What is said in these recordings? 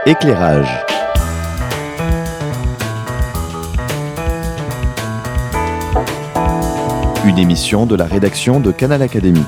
Éclairage. Une émission de la rédaction de Canal Académie.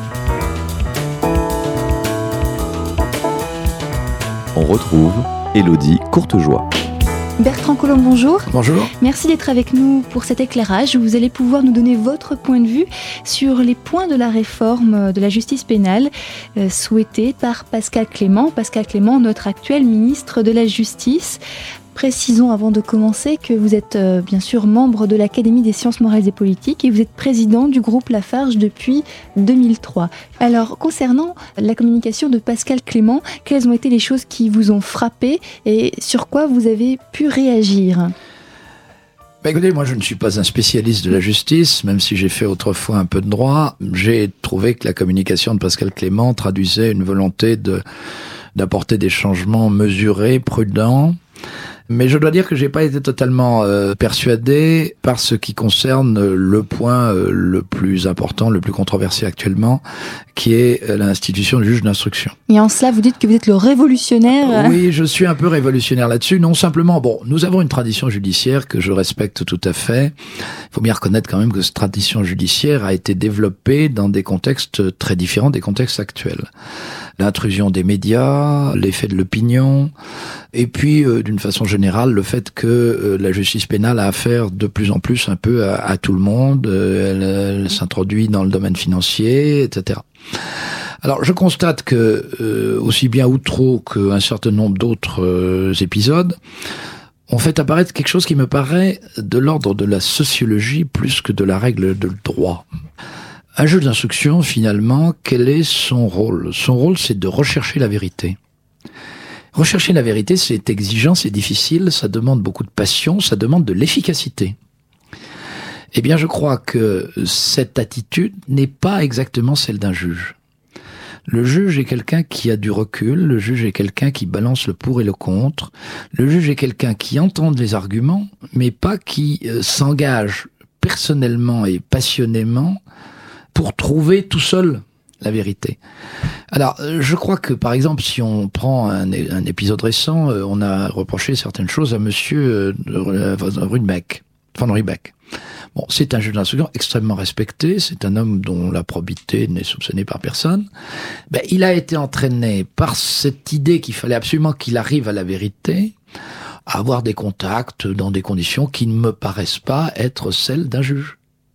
On retrouve Élodie Courtejoie. Bertrand Collomb, bonjour. Bonjour. Merci d'être avec nous pour cet éclairage où vous allez pouvoir nous donner votre point de vue sur les points de la réforme de la justice pénale souhaitée par Pascal Clément. Pascal Clément, notre actuel ministre de la Justice. Précisons avant de commencer que vous êtes bien sûr membre de l'Académie des sciences morales et politiques et vous êtes président du groupe Lafarge depuis 2003. Alors, concernant la communication de Pascal Clément, quelles ont été les choses qui vous ont frappé et sur quoi vous avez pu réagir ? Écoutez, moi je ne suis pas un spécialiste de la justice, même si j'ai fait autrefois un peu de droit. J'ai trouvé que la communication de Pascal Clément traduisait une volonté d'apporter des changements mesurés, prudents. Mais je dois dire que j'ai pas été totalement persuadé par ce qui concerne le point le plus important, le plus controversé actuellement, qui est l'institution du juge d'instruction. Et en cela, vous dites que vous êtes le révolutionnaire. Oui, je suis un peu révolutionnaire là-dessus. Non simplement, nous avons une tradition judiciaire que je respecte tout à fait. Il faut bien reconnaître quand même que cette tradition judiciaire a été développée dans des contextes très différents des contextes actuels. L'intrusion des médias, l'effet de l'opinion, et puis d'une façon générale le fait que la justice pénale a affaire de plus en plus un peu à tout le monde, elle s'introduit dans le domaine financier, etc. Alors je constate que aussi bien Outreau qu'un certain nombre d'autres épisodes ont fait apparaître quelque chose qui me paraît de l'ordre de la sociologie plus que de la règle de droit. Un juge d'instruction, finalement, quel est son rôle ? Son rôle, c'est de rechercher la vérité. Rechercher la vérité, c'est exigeant, c'est difficile, ça demande beaucoup de passion, ça demande de l'efficacité. Eh bien, je crois que cette attitude n'est pas exactement celle d'un juge. Le juge est quelqu'un qui a du recul, le juge est quelqu'un qui balance le pour et le contre, le juge est quelqu'un qui entend les arguments, mais pas qui s'engage personnellement et passionnément pour trouver tout seul la vérité. Alors, je crois que, par exemple, si on prend un épisode récent, on a reproché certaines choses à monsieur Rudbeck, von Riebeck. Bon, c'est un juge d'instruction extrêmement respecté, c'est un homme dont la probité n'est soupçonnée par personne. Il a été entraîné par cette idée qu'il fallait absolument qu'il arrive à la vérité, à avoir des contacts dans des conditions qui ne me paraissent pas être celles d'un juge.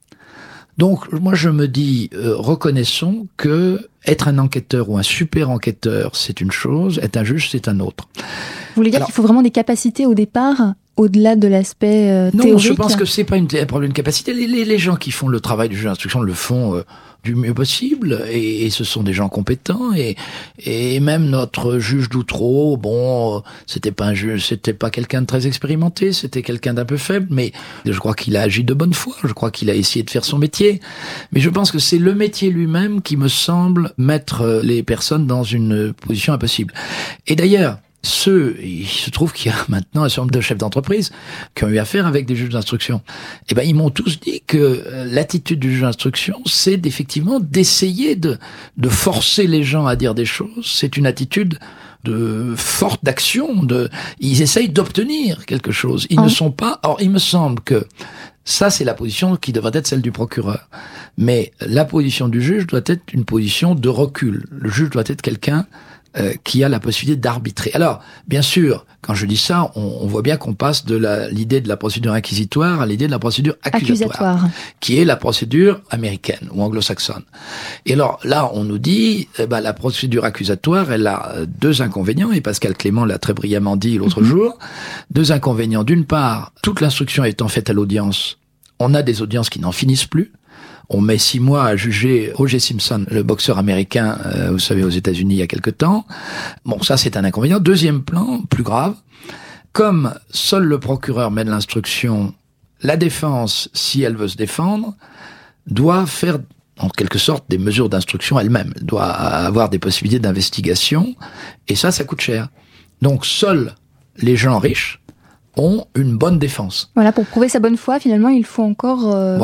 Donc, moi, je me dis, reconnaissons que être un enquêteur ou un super enquêteur, c'est une chose, être un juge, c'est un autre. Vous voulez dire qu'il faut vraiment des capacités au départ, au-delà de l'aspect théorique ? Non, je pense que c'est pas un problème de capacité. Les gens qui font le travail du juge d'instruction le font du mieux possible, et ce sont des gens compétents, et même notre juge d'Outreau, c'était pas un juge, c'était pas quelqu'un de très expérimenté, c'était quelqu'un d'un peu faible, mais je crois qu'il a agi de bonne foi, je crois qu'il a essayé de faire son métier, mais je pense que c'est le métier lui-même qui me semble mettre les personnes dans une position impossible. Et d'ailleurs, il se trouve qu'il y a maintenant un certain nombre de chefs d'entreprise qui ont eu affaire avec des juges d'instruction. Ils m'ont tous dit que l'attitude du juge d'instruction, c'est effectivement d'essayer de forcer les gens à dire des choses. C'est une attitude de forte d'action. Ils essayent d'obtenir quelque chose. Ils ne sont pas. Or, il me semble que ça, c'est la position qui devrait être celle du procureur. Mais la position du juge doit être une position de recul. Le juge doit être quelqu'un qui a la possibilité d'arbitrer. Alors, bien sûr, quand je dis ça, on voit bien qu'on passe de l'idée de la procédure inquisitoire à l'idée de la procédure accusatoire, qui est la procédure américaine ou anglo-saxonne. Et alors, là, on nous dit, la procédure accusatoire, elle a deux inconvénients, et Pascal Clément l'a très brillamment dit l'autre jour. Deux inconvénients. D'une part, toute l'instruction étant faite à l'audience, on a des audiences qui n'en finissent plus. On met 6 mois à juger O.J. Simpson, le boxeur américain, vous savez, aux États-Unis il y a quelque temps. Ça c'est un inconvénient. Deuxième plan, plus grave, comme seul le procureur mène l'instruction, la défense, si elle veut se défendre, doit faire en quelque sorte des mesures d'instruction elle-même. Elle doit avoir des possibilités d'investigation, et ça coûte cher. Donc seuls les gens riches ont une bonne défense. Voilà, pour prouver sa bonne foi, finalement, il faut encore...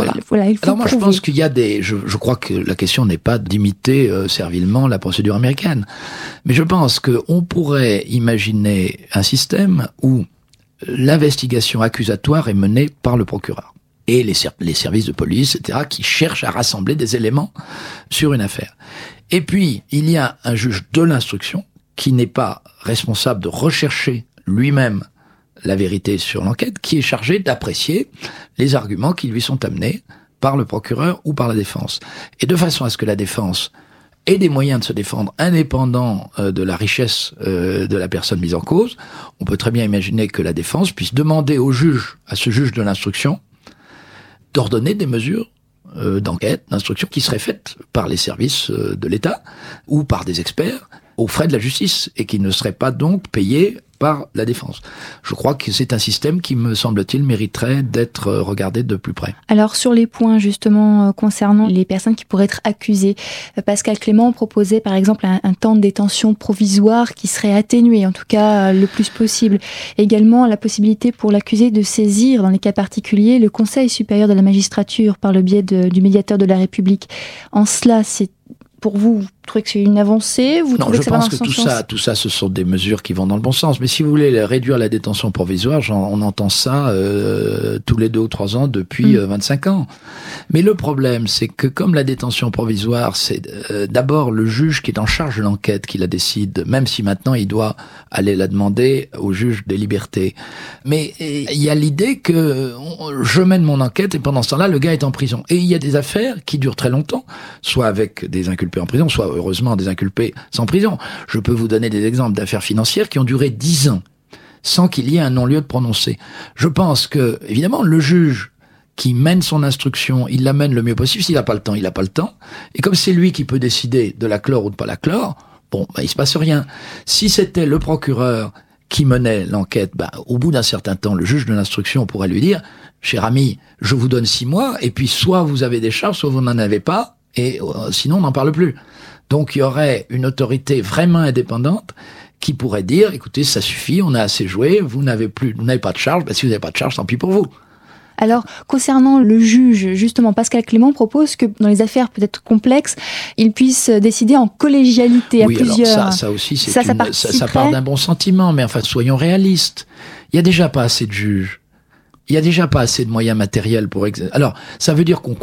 il faut Alors moi, prouver. je pense qu'il y a je crois que la question n'est pas d'imiter servilement la procédure américaine. Mais je pense qu'on pourrait imaginer un système où l'investigation accusatoire est menée par le procureur. Et les services de police, etc., qui cherchent à rassembler des éléments sur une affaire. Et puis, il y a un juge de l'instruction qui n'est pas responsable de rechercher lui-même la vérité sur l'enquête, qui est chargé d'apprécier les arguments qui lui sont amenés par le procureur ou par la défense. Et de façon à ce que la défense ait des moyens de se défendre indépendants de la richesse de la personne mise en cause, on peut très bien imaginer que la défense puisse demander à ce juge de l'instruction, d'ordonner des mesures d'enquête, d'instruction qui seraient faites par les services de l'État ou par des experts aux frais de la justice et qui ne seraient pas donc payés par la défense. Je crois que c'est un système qui, me semble-t-il, mériterait d'être regardé de plus près. Alors sur les points justement concernant les personnes qui pourraient être accusées, Pascal Clément proposait par exemple un temps de détention provisoire qui serait atténué, en tout cas le plus possible. Également la possibilité pour l'accusé de saisir, dans les cas particuliers, le Conseil supérieur de la magistrature par le biais du médiateur de la République. En cela, c'est pour vous trouvez que c'est une avancée? Vous trouvez que ça va dans le pense que tout ça, ce sont des mesures qui vont dans le bon sens. Mais si vous voulez réduire la détention provisoire, on entend ça tous les 2 ou 3 ans depuis 25 ans. Mais le problème, c'est que comme la détention provisoire, c'est d'abord le juge qui est en charge de l'enquête qui la décide, même si maintenant il doit aller la demander au juge des libertés. Mais il y a l'idée que je mène mon enquête et pendant ce temps-là, le gars est en prison. Et il y a des affaires qui durent très longtemps, soit avec des inculpés en prison, soit heureusement des inculpés sans prison. Je peux vous donner des exemples d'affaires financières qui ont duré 10 ans sans qu'il y ait un non-lieu de prononcé. Je pense que, évidemment, le juge qui mène son instruction, il la mène le mieux possible. S'il n'a pas le temps, il n'a pas le temps. Et comme c'est lui qui peut décider de la clore ou de pas la clore, il se passe rien. Si c'était le procureur qui menait l'enquête, au bout d'un certain temps, le juge de l'instruction pourrait lui dire, cher ami, je vous donne 6 mois, et puis soit vous avez des charges, soit vous n'en avez pas, et sinon on n'en parle plus. Donc il y aurait une autorité vraiment indépendante qui pourrait dire, écoutez, ça suffit, on a assez joué, vous n'avez pas de charge, si vous n'avez pas de charge, tant pis pour vous. Alors, concernant le juge, justement, Pascal Clément propose que dans les affaires peut-être complexes, il puisse décider en collégialité à plusieurs. Alors ça aussi, ça part d'un bon sentiment, mais enfin, soyons réalistes. Il y a déjà pas assez de juges. Il y a déjà pas assez de moyens matériels pour Alors, ça veut dire qu'on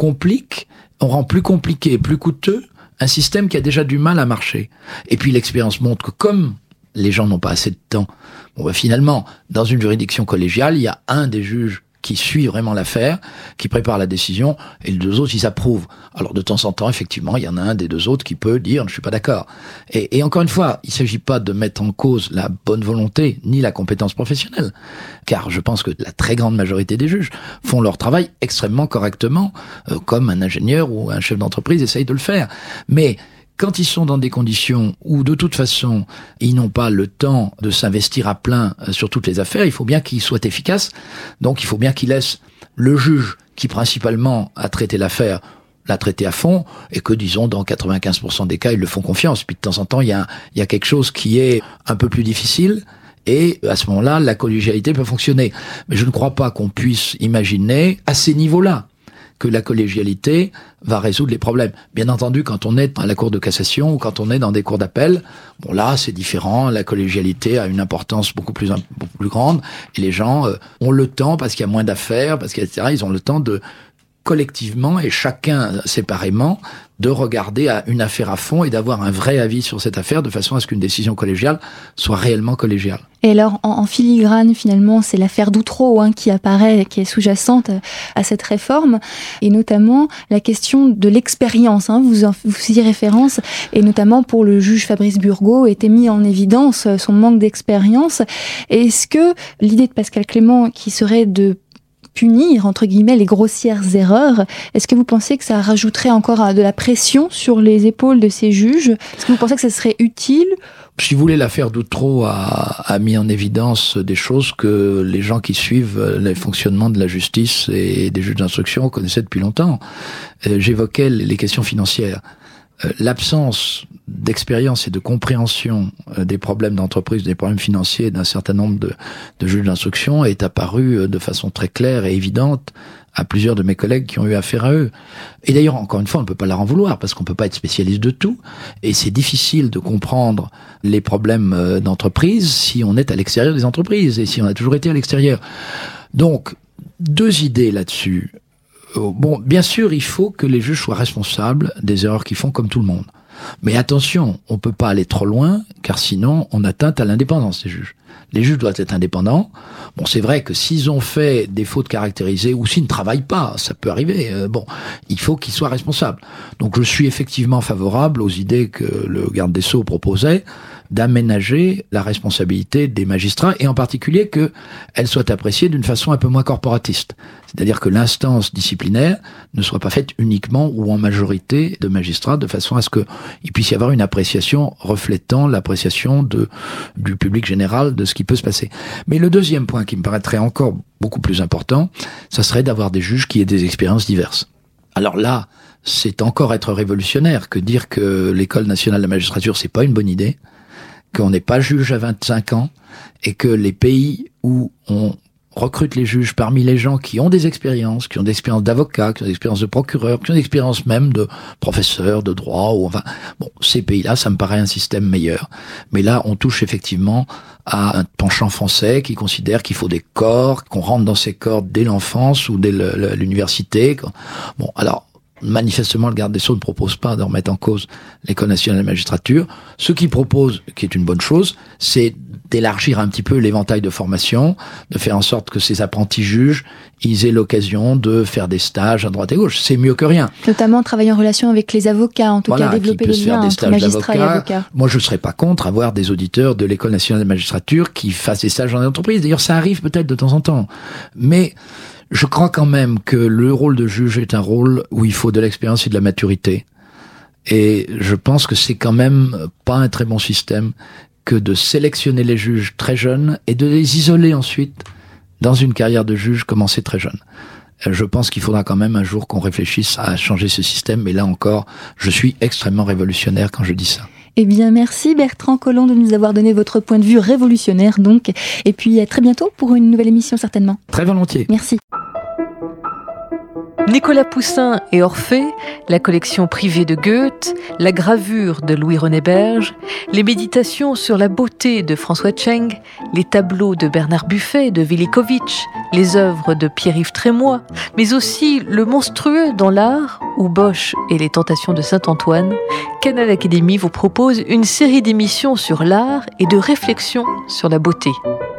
rend plus compliqué, plus coûteux un système qui a déjà du mal à marcher. Et puis l'expérience montre que comme les gens n'ont pas assez de temps, finalement, dans une juridiction collégiale, il y a un des juges qui suit vraiment l'affaire, qui prépare la décision, et les 2 autres, ils approuvent. Alors, de temps en temps, effectivement, il y en a un des 2 autres qui peut dire « je suis pas d'accord ». Et encore une fois, il s'agit pas de mettre en cause la bonne volonté, ni la compétence professionnelle, car je pense que la très grande majorité des juges font leur travail extrêmement correctement, comme un ingénieur ou un chef d'entreprise essaye de le faire. Mais quand ils sont dans des conditions où, de toute façon, ils n'ont pas le temps de s'investir à plein sur toutes les affaires, il faut bien qu'ils soient efficaces. Donc, il faut bien qu'ils laissent le juge qui, principalement, a traité l'affaire, la traiter à fond, et que, disons, dans 95% des cas, ils le font confiance. Puis, de temps en temps, il y a quelque chose qui est un peu plus difficile, et à ce moment-là, la collégialité peut fonctionner. Mais je ne crois pas qu'on puisse imaginer, à ces niveaux-là, que la collégialité va résoudre les problèmes. Bien entendu, quand on est à la cour de cassation ou quand on est dans des cours d'appel, là, c'est différent. La collégialité a une importance beaucoup plus grande et les gens ont le temps, parce qu'il y a moins d'affaires, etc., ils ont le temps de collectivement et chacun séparément de regarder une affaire à fond et d'avoir un vrai avis sur cette affaire de façon à ce qu'une décision collégiale soit réellement collégiale. Et alors, en filigrane, finalement, c'est l'affaire d'Outreau qui apparaît, qui est sous-jacente à cette réforme, et notamment la question de l'expérience. Vous faisiez référence, et notamment pour le juge Fabrice Burgot, était mis en évidence son manque d'expérience. Est-ce que l'idée de Pascal Clément, qui serait de punir, entre guillemets, les grossières erreurs, est-ce que vous pensez que ça rajouterait encore de la pression sur les épaules de ces juges? Est-ce que vous pensez que ça serait utile? Si vous voulez, l'affaire d'Outreau a mis en évidence des choses que les gens qui suivent le fonctionnement de la justice et des juges d'instruction connaissaient depuis longtemps. J'évoquais les questions financières. l'absence d'expérience et de compréhension des problèmes d'entreprise, des problèmes financiers d'un certain nombre de juges d'instruction est apparue de façon très claire et évidente à plusieurs de mes collègues qui ont eu affaire à eux. Et d'ailleurs, encore une fois, on ne peut pas leur en vouloir parce qu'on ne peut pas être spécialiste de tout. Et c'est difficile de comprendre les problèmes d'entreprise si on est à l'extérieur des entreprises et si on a toujours été à l'extérieur. Donc, 2 idées là-dessus. Bon, bien sûr, il faut que les juges soient responsables des erreurs qu'ils font comme tout le monde. Mais attention, on peut pas aller trop loin, car sinon on atteint à l'indépendance des juges. Les juges doivent être indépendants. Bon, c'est vrai que s'ils ont fait des fautes caractérisées ou s'ils ne travaillent pas, ça peut arriver. Il faut qu'ils soient responsables. Donc je suis effectivement favorable aux idées que le garde des Sceaux proposait d'aménager la responsabilité des magistrats et en particulier qu'elle soit appréciée d'une façon un peu moins corporatiste. C'est-à-dire que l'instance disciplinaire ne soit pas faite uniquement ou en majorité de magistrats de façon à ce qu'il puisse y avoir une appréciation reflétant l'appréciation du public général de ce qui peut se passer. Mais le deuxième point qui me paraîtrait encore beaucoup plus important, ça serait d'avoir des juges qui aient des expériences diverses. Alors là, c'est encore être révolutionnaire que dire que l'École nationale de la magistrature, c'est pas une bonne idée, qu'on n'est pas juge à 25 ans et que les pays où on recrute les juges parmi les gens qui ont des expériences d'avocats, qui ont des expériences de procureurs, qui ont des expériences même de professeurs de droit, ces pays-là, ça me paraît un système meilleur. Mais là, on touche effectivement à un penchant français qui considère qu'il faut des corps, qu'on rentre dans ces corps dès l'enfance ou dès l'université. Bon, alors, manifestement, le garde des Sceaux ne propose pas de remettre en cause l'École nationale de la magistrature. Ce qu'il propose, qui est une bonne chose, c'est d'élargir un petit peu l'éventail de formation, de faire en sorte que ces apprentis juges, ils aient l'occasion de faire des stages à droite et gauche. C'est mieux que rien. Notamment travailler en relation avec les avocats, en tout cas développer les liens entre magistrats et avocats. Moi, je ne serais pas contre avoir des auditeurs de l'École nationale de la magistrature qui fassent des stages dans les entreprises. D'ailleurs, ça arrive peut-être de temps en temps. Mais je crois quand même que le rôle de juge est un rôle où il faut de l'expérience et de la maturité. Et je pense que c'est quand même pas un très bon système que de sélectionner les juges très jeunes et de les isoler ensuite dans une carrière de juge commencée très jeune. Je pense qu'il faudra quand même un jour qu'on réfléchisse à changer ce système. Mais là encore, je suis extrêmement révolutionnaire quand je dis ça. Eh bien, merci Bertrand Collomb de nous avoir donné votre point de vue révolutionnaire, donc. Et puis, à très bientôt pour une nouvelle émission, certainement. Très volontiers. Merci. Nicolas Poussin et Orphée, la collection privée de Goethe, la gravure de Louis-René Berge, les méditations sur la beauté de François Tcheng, les tableaux de Bernard Buffet et de Velikovitch, les œuvres de Pierre-Yves Trémois, mais aussi le monstrueux dans l'art, ou Bosch et les tentations de Saint-Antoine, Canal Académie vous propose une série d'émissions sur l'art et de réflexions sur la beauté.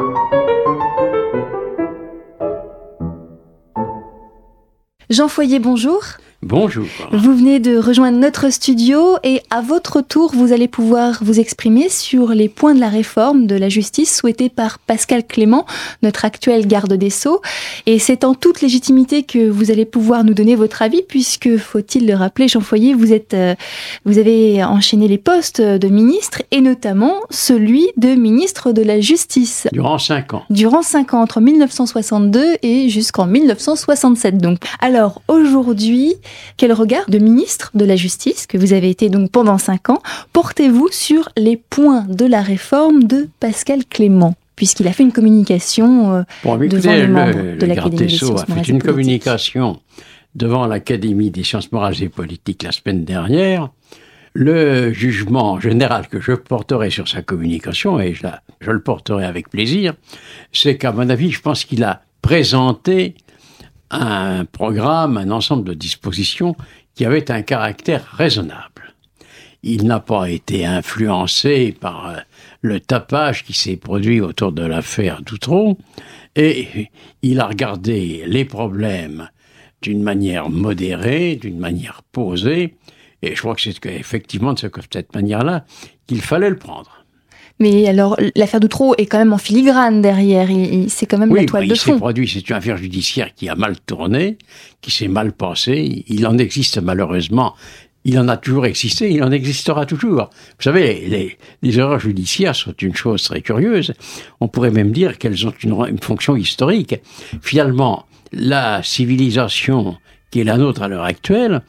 Jean Foyer, bonjour. Bonjour. Vous venez de rejoindre notre studio et à votre tour, vous allez pouvoir vous exprimer sur les points de la réforme de la justice souhaitée par Pascal Clément, notre actuel garde des Sceaux. Et c'est en toute légitimité que vous allez pouvoir nous donner votre avis puisque, faut-il le rappeler, Jean Foyer, vous avez enchaîné les postes de ministre et notamment celui de ministre de la Justice. Durant 5 ans. Durant 5 ans, entre 1962 et jusqu'en 1967 donc. Alors, aujourd'hui, quel regard de ministre de la Justice, que vous avez été donc pendant 5 ans, portez-vous sur les points de la réforme de Pascal Clément, puisqu'il a fait une communication devant les membres de l'Académie des sciences morales et politiques. A fait une communication devant l'Académie des sciences morales et politiques la semaine dernière. Le jugement général que je porterai sur sa communication, et je le porterai avec plaisir, c'est qu'à mon avis, je pense qu'il a présenté un programme, un ensemble de dispositions qui avait un caractère raisonnable. Il n'a pas été influencé par le tapage qui s'est produit autour de l'affaire Doutreau et il a regardé les problèmes d'une manière modérée, d'une manière posée et je crois que c'est effectivement de cette manière-là qu'il fallait le prendre. Mais alors, l'affaire Doutreau est quand même en filigrane derrière, c'est quand même la toile de fond. C'est une affaire judiciaire qui a mal tourné, qui s'est mal passée, il en existe malheureusement, il en a toujours existé, il en existera toujours. Vous savez, les erreurs judiciaires sont une chose très curieuse, on pourrait même dire qu'elles ont une fonction historique. Finalement, la civilisation qui est la nôtre à l'heure actuelle,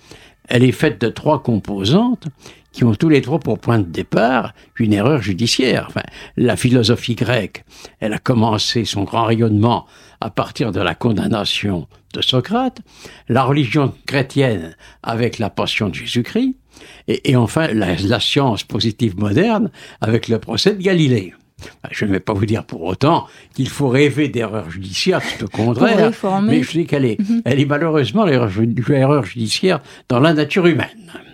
elle est faite de 3 composantes qui ont tous les 3 pour point de départ une erreur judiciaire. Enfin, la philosophie grecque, elle a commencé son grand rayonnement à partir de la condamnation de Socrate, la religion chrétienne avec la passion de Jésus-Christ, et enfin la science positive moderne avec le procès de Galilée. Je ne vais pas vous dire pour autant qu'il faut rêver d'erreurs judiciaires, c'est au contraire, mais je dis qu'elle est, elle est malheureusement l'erreur judiciaire dans la nature humaine.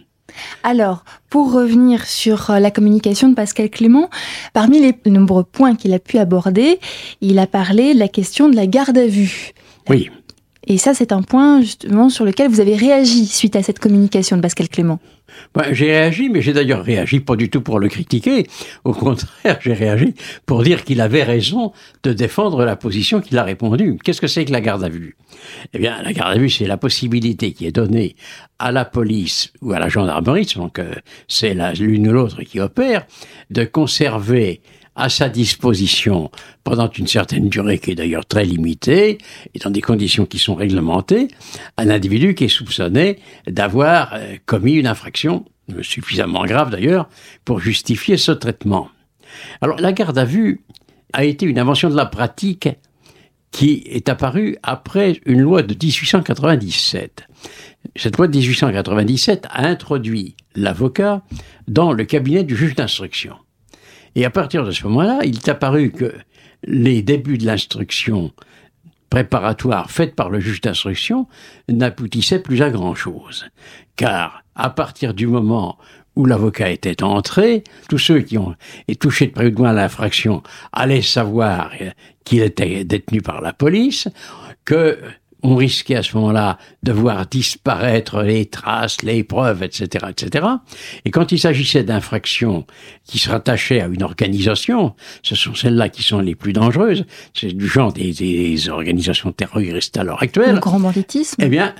Alors, pour revenir sur la communication de Pascal Clément, parmi les nombreux points qu'il a pu aborder, il a parlé de la question de la garde à vue. Oui. Et ça, c'est un point justement sur lequel vous avez réagi suite à cette communication de Pascal Clément. J'ai réagi, mais j'ai d'ailleurs réagi pas du tout pour le critiquer. Au contraire, j'ai réagi pour dire qu'il avait raison de défendre la position qu'il a répondu. Qu'est-ce que c'est que la garde à vue ? Eh bien, la garde à vue, c'est la possibilité qui est donnée à la police ou à la gendarmerie, donc c'est l'une ou l'autre qui opère, de conserver à sa disposition pendant une certaine durée qui est d'ailleurs très limitée et dans des conditions qui sont réglementées, un individu qui est soupçonné d'avoir commis une infraction suffisamment grave d'ailleurs pour justifier ce traitement. Alors la garde à vue a été une invention de la pratique qui est apparue après une loi de 1897. Cette loi de 1897 a introduit l'avocat dans le cabinet du juge d'instruction. Et à partir de ce moment-là, il est apparu que les débuts de l'instruction préparatoire faite par le juge d'instruction n'aboutissaient plus à grand-chose. Car à partir du moment où l'avocat était entré, tous ceux qui ont touché de près ou de loin à l'infraction allaient savoir qu'il était détenu par la police, que on risquait à ce moment-là de voir disparaître les traces, les preuves, etc., etc. Et quand il s'agissait d'infractions qui se rattachaient à une organisation, ce sont celles-là qui sont les plus dangereuses. C'est du genre des organisations terroristes à l'heure actuelle. Le grand banditisme. Eh bien,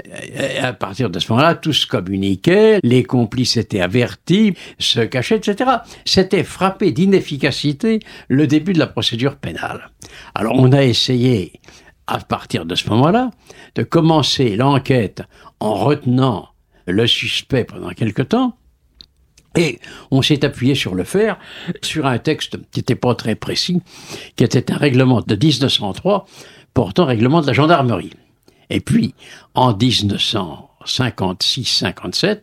à partir de ce moment-là, tout se communiquait, les complices étaient avertis, se cachaient, etc. C'était frappé d'inefficacité le début de la procédure pénale. Alors, on a essayé à partir de ce moment-là, de commencer l'enquête en retenant le suspect pendant quelque temps, et on s'est appuyé sur le faire, sur un texte qui n'était pas très précis, qui était un règlement de 1903, portant règlement de la gendarmerie. Et puis, en 1956-57,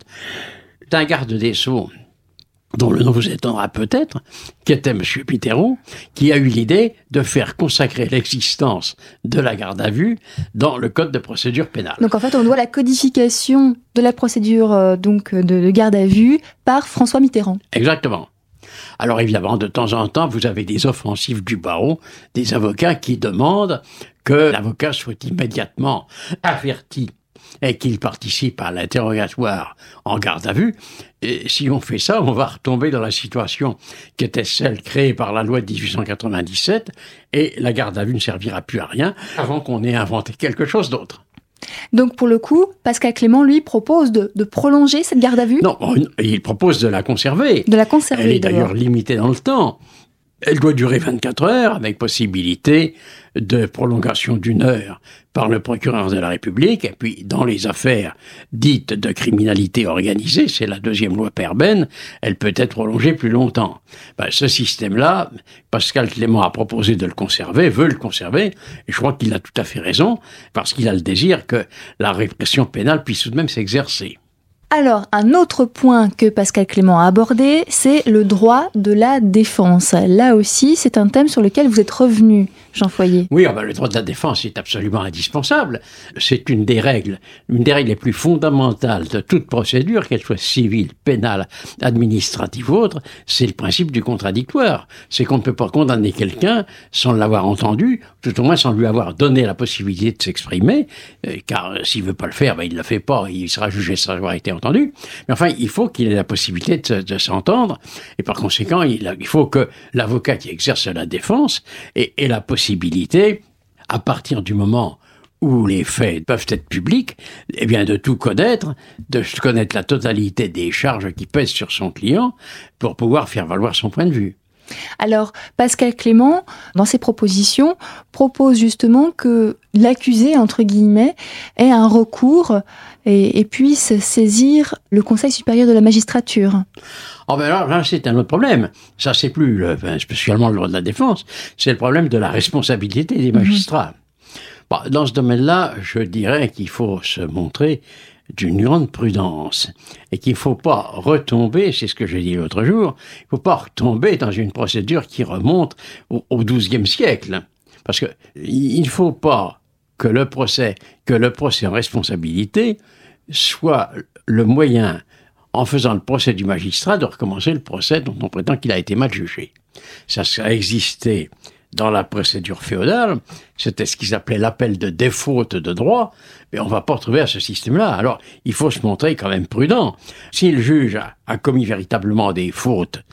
un garde des Sceaux, dont le nom vous étonnera peut-être, qui était M. Piteron, qui a eu l'idée de faire consacrer l'existence de la garde à vue dans le code de procédure pénale. Donc en fait, on doit la codification de la procédure de garde à vue par François Mitterrand. Exactement. Alors évidemment, de temps en temps, vous avez des offensives du barreau, des avocats qui demandent que l'avocat soit immédiatement averti et qu'il participe à l'interrogatoire en garde à vue. Et si on fait ça, on va retomber dans la situation qui était celle créée par la loi de 1897, et la garde à vue ne servira plus à rien avant qu'on ait inventé quelque chose d'autre. Donc pour le coup, Pascal Clément, lui, propose de prolonger cette garde à vue ? Non, il propose de la conserver. De la conserver, Elle est d'ailleurs limitée dans le temps. Elle doit durer 24 heures, avec possibilité de prolongation d'1 heure par le procureur de la République. Et puis, dans les affaires dites de criminalité organisée, c'est la 2e loi Perben, elle peut être prolongée plus longtemps. Ce système-là, Pascal Clément a proposé de le conserver, veut le conserver, et je crois qu'il a tout à fait raison, parce qu'il a le désir que la répression pénale puisse tout de même s'exercer. Alors, un autre point que Pascal Clément a abordé, c'est le droit de la défense. Là aussi, c'est un thème sur lequel vous êtes revenu, Jean Foyer. Oui, le droit de la défense est absolument indispensable. C'est une des règles les plus fondamentales de toute procédure, qu'elle soit civile, pénale, administrative ou autre, c'est le principe du contradictoire. C'est qu'on ne peut pas condamner quelqu'un sans l'avoir entendu, tout au moins sans lui avoir donné la possibilité de s'exprimer, car s'il veut pas le faire, il ne le fait pas, il sera jugé sans avoir été entendu. Mais enfin, il faut qu'il ait la possibilité de s'entendre, et par conséquent, il faut que l'avocat qui exerce la défense ait la possibilité, à partir du moment où les faits peuvent être publics, eh bien de tout connaître, de connaître la totalité des charges qui pèsent sur son client pour pouvoir faire valoir son point de vue. Alors, Pascal Clément, dans ses propositions, propose justement que l'accusé, entre guillemets, ait un recours et puisse saisir le Conseil supérieur de la magistrature. Oh ben alors, là, c'est un autre problème. Ça, c'est plus spécialement le droit de la défense, c'est le problème de la responsabilité des magistrats. Bon, dans ce domaine-là, je dirais qu'il faut se montrer d'une grande prudence et qu'il ne faut pas retomber, c'est ce que j'ai dit l'autre jour, il ne faut pas retomber dans une procédure qui remonte au XIIe siècle. Parce que il ne faut pas que le procès en responsabilité soit le moyen, en faisant le procès du magistrat, de recommencer le procès dont on prétend qu'il a été mal jugé. Ça a existé dans la procédure féodale, c'était ce qu'ils appelaient l'appel de défaute de droit, mais on ne va pas retrouver à ce système-là. Alors, il faut se montrer quand même prudent. Si le juge a commis véritablement des fautes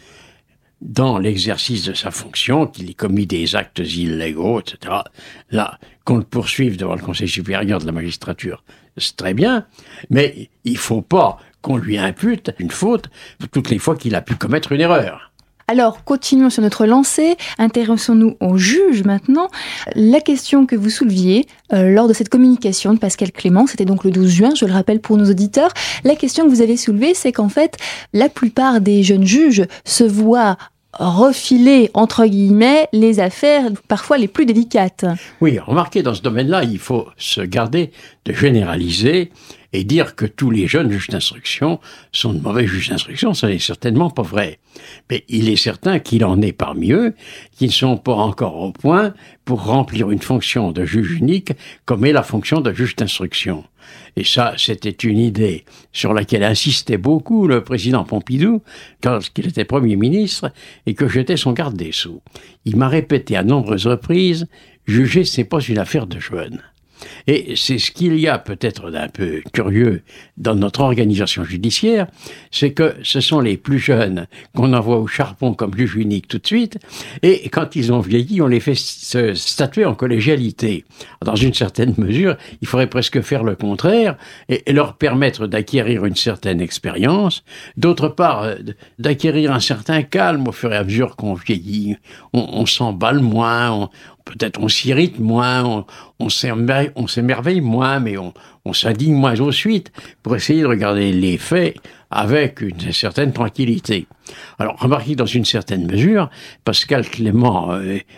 dans l'exercice de sa fonction, qu'il ait commis des actes illégaux, etc., là, qu'on le poursuive devant le Conseil supérieur de la magistrature, c'est très bien, mais il ne faut pas qu'on lui impute une faute toutes les fois qu'il a pu commettre une erreur. Alors, continuons sur notre lancée, intéressons-nous au juge maintenant. La question que vous souleviez lors de cette communication de Pascal Clément, c'était donc le 12 juin, je le rappelle pour nos auditeurs, la question que vous avez soulevée, c'est qu'en fait, la plupart des jeunes juges se voient refiler, entre guillemets, les affaires parfois les plus délicates. Oui, remarquez, dans ce domaine-là, il faut se garder de généraliser et dire que tous les jeunes juges d'instruction sont de mauvais juges d'instruction, ça n'est certainement pas vrai. Mais il est certain qu'il en est parmi eux qui ne sont pas encore au point pour remplir une fonction de juge unique comme est la fonction de juge d'instruction. Et ça, c'était une idée sur laquelle insistait beaucoup le président Pompidou lorsqu'il était Premier ministre et que j'étais son garde des Sceaux. Il m'a répété à nombreuses reprises, juger, c'est pas une affaire de jeunes. Et c'est ce qu'il y a peut-être d'un peu curieux dans notre organisation judiciaire, c'est que ce sont les plus jeunes qu'on envoie au charbon comme juge unique tout de suite, et quand ils ont vieilli, on les fait se statuer en collégialité. Dans une certaine mesure, il faudrait presque faire le contraire et leur permettre d'acquérir une certaine expérience, d'autre part d'acquérir un certain calme au fur et à mesure qu'on vieillit. On s'emballe moins, peut-être on s'irrite moins, on s'émerveille moins, mais on s'indigne moins au suite pour essayer de regarder les faits avec une certaine tranquillité. Alors, remarquez dans une certaine mesure, Pascal Clément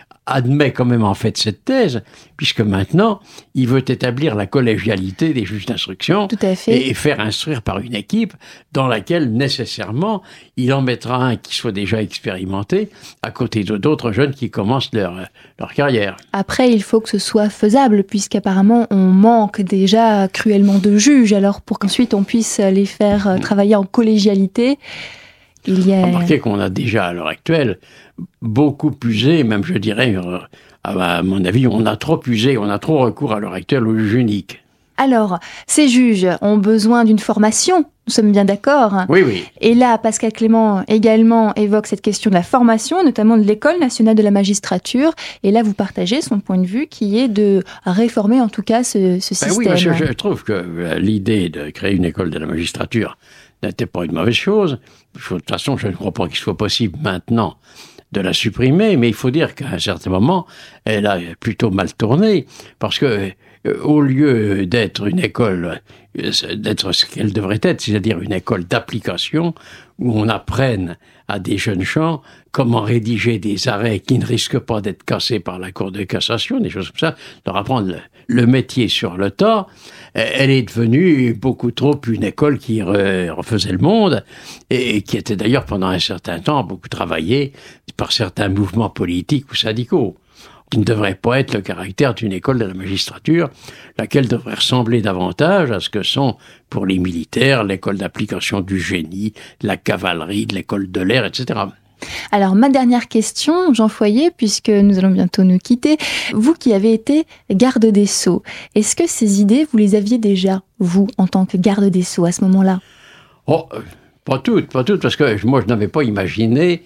admet quand même en fait cette thèse, puisque maintenant, il veut établir la collégialité des juges d'instruction et faire instruire par une équipe dans laquelle, nécessairement, il en mettra un qui soit déjà expérimenté à côté d'autres jeunes qui commencent leur carrière. Après, il faut que ce soit faisable, puisqu'apparemment, on manque déjà cruellement de juges. Alors, pour qu'ensuite on puisse les faire travailler en collégialité, il y a... Remarquez qu'on a déjà, à l'heure actuelle, beaucoup usé, même je dirais, à mon avis, on a trop usé, on a trop recours à l'heure actuelle au juge unique. Alors, ces juges ont besoin d'une formation, nous sommes bien d'accord. Oui, oui. Et là, Pascal Clément également évoque cette question de la formation, notamment de l'École nationale de la magistrature. Et là, vous partagez son point de vue qui est de réformer en tout cas ce système. Oui, parce que je trouve que l'idée de créer une école de la magistrature n'était pas une mauvaise chose. De toute façon, je ne crois pas qu'il soit possible maintenant de la supprimer, mais il faut dire qu'à un certain moment, elle a plutôt mal tourné, parce que au lieu d'être une école, d'être ce qu'elle devrait être, c'est-à-dire une école d'application, où on apprenne à des jeunes gens comment rédiger des arrêts qui ne risquent pas d'être cassés par la Cour de cassation, des choses comme ça, leur apprendre le métier sur le tas, elle est devenue beaucoup trop une école qui refaisait le monde, et qui était d'ailleurs pendant un certain temps beaucoup travaillée par certains mouvements politiques ou syndicaux, qui ne devrait pas être le caractère d'une école de la magistrature, laquelle devrait ressembler davantage à ce que sont pour les militaires l'école d'application du génie, de la cavalerie, de l'école de l'air, etc. Alors, ma dernière question, Jean Foyer, puisque nous allons bientôt nous quitter. Vous qui avez été garde des Sceaux, est-ce que ces idées, vous les aviez déjà, vous, en tant que garde des Sceaux, à ce moment-là ? Oh, pas toutes, parce que moi, je n'avais pas imaginé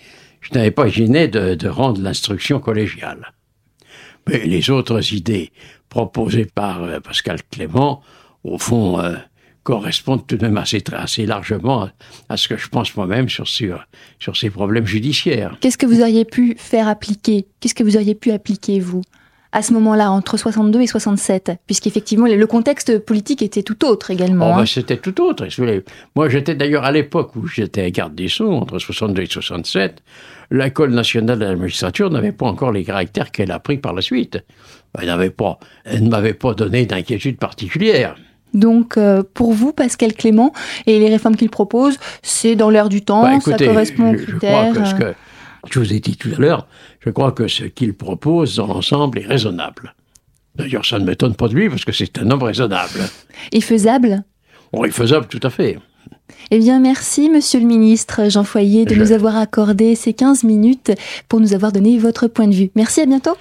de rendre l'instruction collégiale. Mais les autres idées proposées par Pascal Clément, au fond, correspondent tout de même assez largement à ce que je pense moi-même sur ces problèmes judiciaires. Qu'est-ce que vous auriez pu faire appliquer ? Qu'est-ce que vous auriez pu appliquer, vous, à ce moment-là, entre 62 et 67 ? Puisqu'effectivement, le contexte politique était tout autre également. C'était tout autre. Moi, j'étais d'ailleurs à l'époque où j'étais garde des Sceaux, entre 62 et 67, l'École nationale de la magistrature n'avait pas encore les caractères qu'elle a pris par la suite. Elle ne m'avait pas donné d'inquiétude particulière. Donc, pour vous, Pascal Clément, et les réformes qu'il propose, c'est dans l'air du temps, écoutez, ça correspond aux critères. Je crois que je vous ai dit tout à l'heure, je crois que ce qu'il propose dans l'ensemble est raisonnable. D'ailleurs, ça ne m'étonne pas de lui, parce que c'est un homme raisonnable. Et faisable ? Il est faisable, tout à fait. Eh bien, merci, Monsieur le Ministre Jean Foyer, de nous avoir accordé ces 15 minutes pour nous avoir donné votre point de vue. Merci, à bientôt.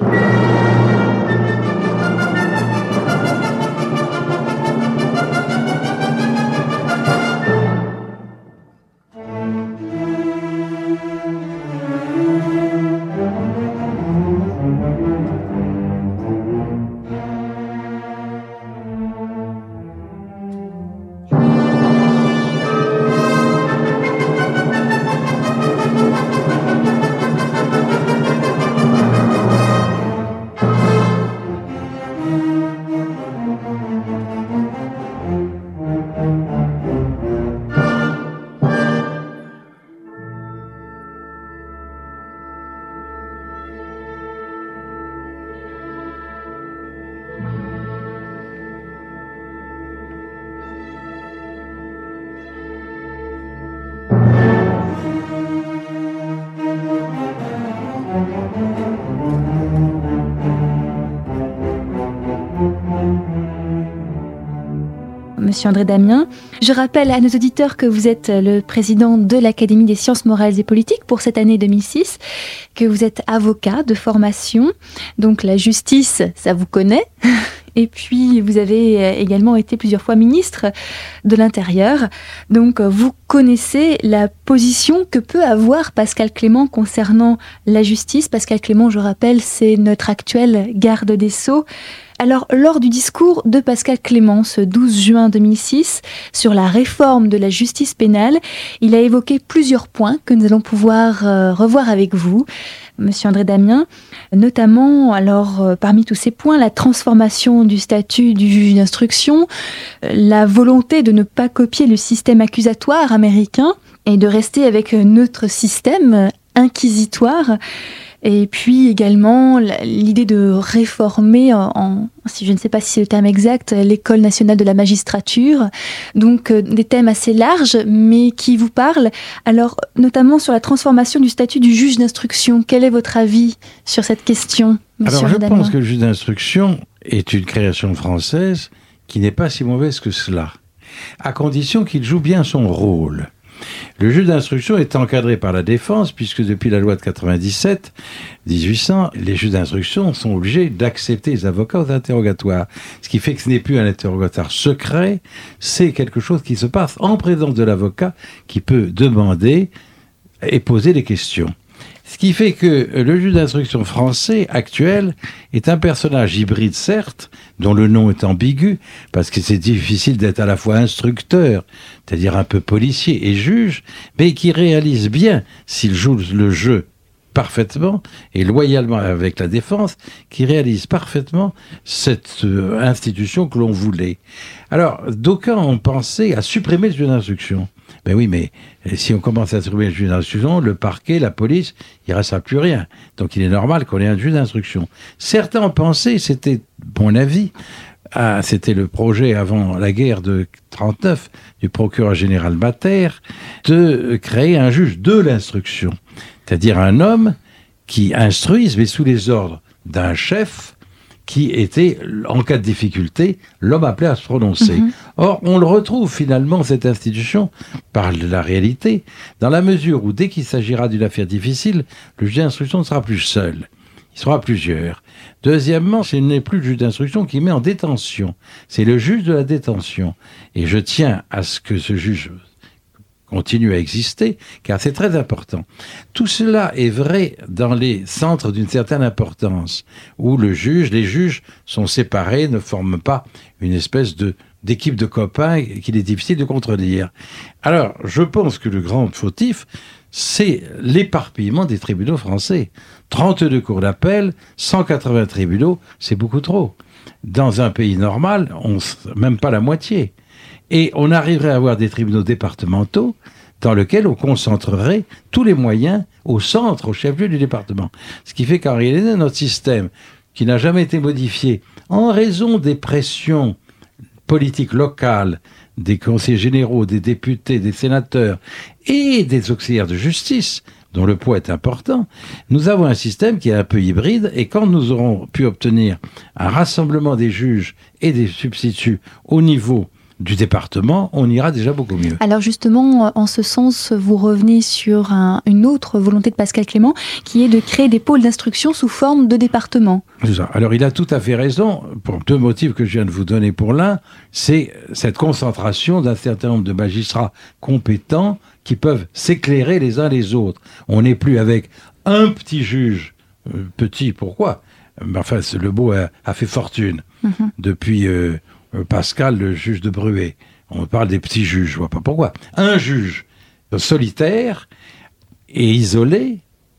Monsieur André Damien. Je rappelle à nos auditeurs que vous êtes le président de l'Académie des sciences morales et politiques pour cette année 2006, que vous êtes avocat de formation, donc la justice, ça vous connaît. Et puis, vous avez également été plusieurs fois ministre de l'Intérieur. Donc, vous connaissez la position que peut avoir Pascal Clément concernant la justice. Pascal Clément, je rappelle, c'est notre actuel garde des Sceaux. Alors, lors du discours de Pascal Clément, ce 12 juin 2006, sur la réforme de la justice pénale, il a évoqué plusieurs points que nous allons pouvoir revoir avec vous, Monsieur André Damien, notamment, alors, parmi tous ces points, la transformation du statut du juge d'instruction, la volonté de ne pas copier le système accusatoire américain et de rester avec notre système inquisitoire. Et puis également l'idée de réformer, si je ne sais pas si c'est le terme exact, l'École nationale de la magistrature. Donc des thèmes assez larges, mais qui vous parlent. Alors notamment sur la transformation du statut du juge d'instruction. Quel est votre avis sur cette question, monsieur Alors je pense que le juge d'instruction est une création française qui n'est pas si mauvaise que cela, à condition qu'il joue bien son rôle. Le juge d'instruction est encadré par la défense, puisque depuis la loi de 1800, les juges d'instruction sont obligés d'accepter les avocats aux interrogatoires. Ce qui fait que ce n'est plus un interrogatoire secret, c'est quelque chose qui se passe en présence de l'avocat qui peut demander et poser des questions. Ce qui fait que le juge d'instruction français actuel est un personnage hybride, certes, dont le nom est ambigu, parce que c'est difficile d'être à la fois instructeur, c'est-à-dire un peu policier et juge, mais qui réalise bien, s'il joue le jeu parfaitement et loyalement avec la défense, qui réalise parfaitement cette institution que l'on voulait. Alors, d'aucuns ont pensé à supprimer le juge d'instruction. Ben oui, mais si on commence à supprimer le juge d'instruction, le parquet, la police, il ne restera plus rien. Donc il est normal qu'on ait un juge d'instruction. Certains ont pensé, c'était mon avis, c'était le projet avant la guerre de 1939 du procureur général Mater, de créer un juge de l'instruction. C'est-à-dire un homme qui instruise, mais sous les ordres d'un chef qui était, en cas de difficulté, l'homme appelé à se prononcer. Or, on le retrouve finalement, cette institution, par la réalité, dans la mesure où, dès qu'il s'agira d'une affaire difficile, le juge d'instruction ne sera plus seul. Il sera plusieurs. Deuxièmement, ce n'est plus le juge d'instruction qui met en détention. C'est le juge de la détention. Et je tiens à ce que ce juge continue à exister, car c'est très important. Tout cela est vrai dans les centres d'une certaine importance, où les juges sont séparés, ne forment pas une espèce de d'équipes de copains qu'il est difficile de contredire. Alors, je pense que le grand fautif, c'est l'éparpillement des tribunaux français. 32 cours d'appel, 180 tribunaux, c'est beaucoup trop. Dans un pays normal, même pas la moitié. Et on arriverait à avoir des tribunaux départementaux dans lesquels on concentrerait tous les moyens au centre, au chef-lieu du département. Ce qui fait qu'en réalité, notre système, qui n'a jamais été modifié, en raison des pressions politiques locales, des conseillers généraux, des députés, des sénateurs et des auxiliaires de justice, dont le poids est important, nous avons un système qui est un peu hybride, et quand nous aurons pu obtenir un rassemblement des juges et des substituts au niveau du département, on ira déjà beaucoup mieux. Alors justement, en ce sens, vous revenez sur une autre volonté de Pascal Clément, qui est de créer des pôles d'instruction sous forme de départements. C'est ça. Alors il a tout à fait raison, pour deux motifs que je viens de vous donner pour l'un, c'est cette concentration d'un certain nombre de magistrats compétents qui peuvent s'éclairer les uns les autres. On n'est plus avec un petit juge, petit, pourquoi ? Enfin, le mot a fait fortune depuis... Pascal, le juge de Bruay. On parle des petits juges, je vois pas pourquoi. Un juge solitaire et isolé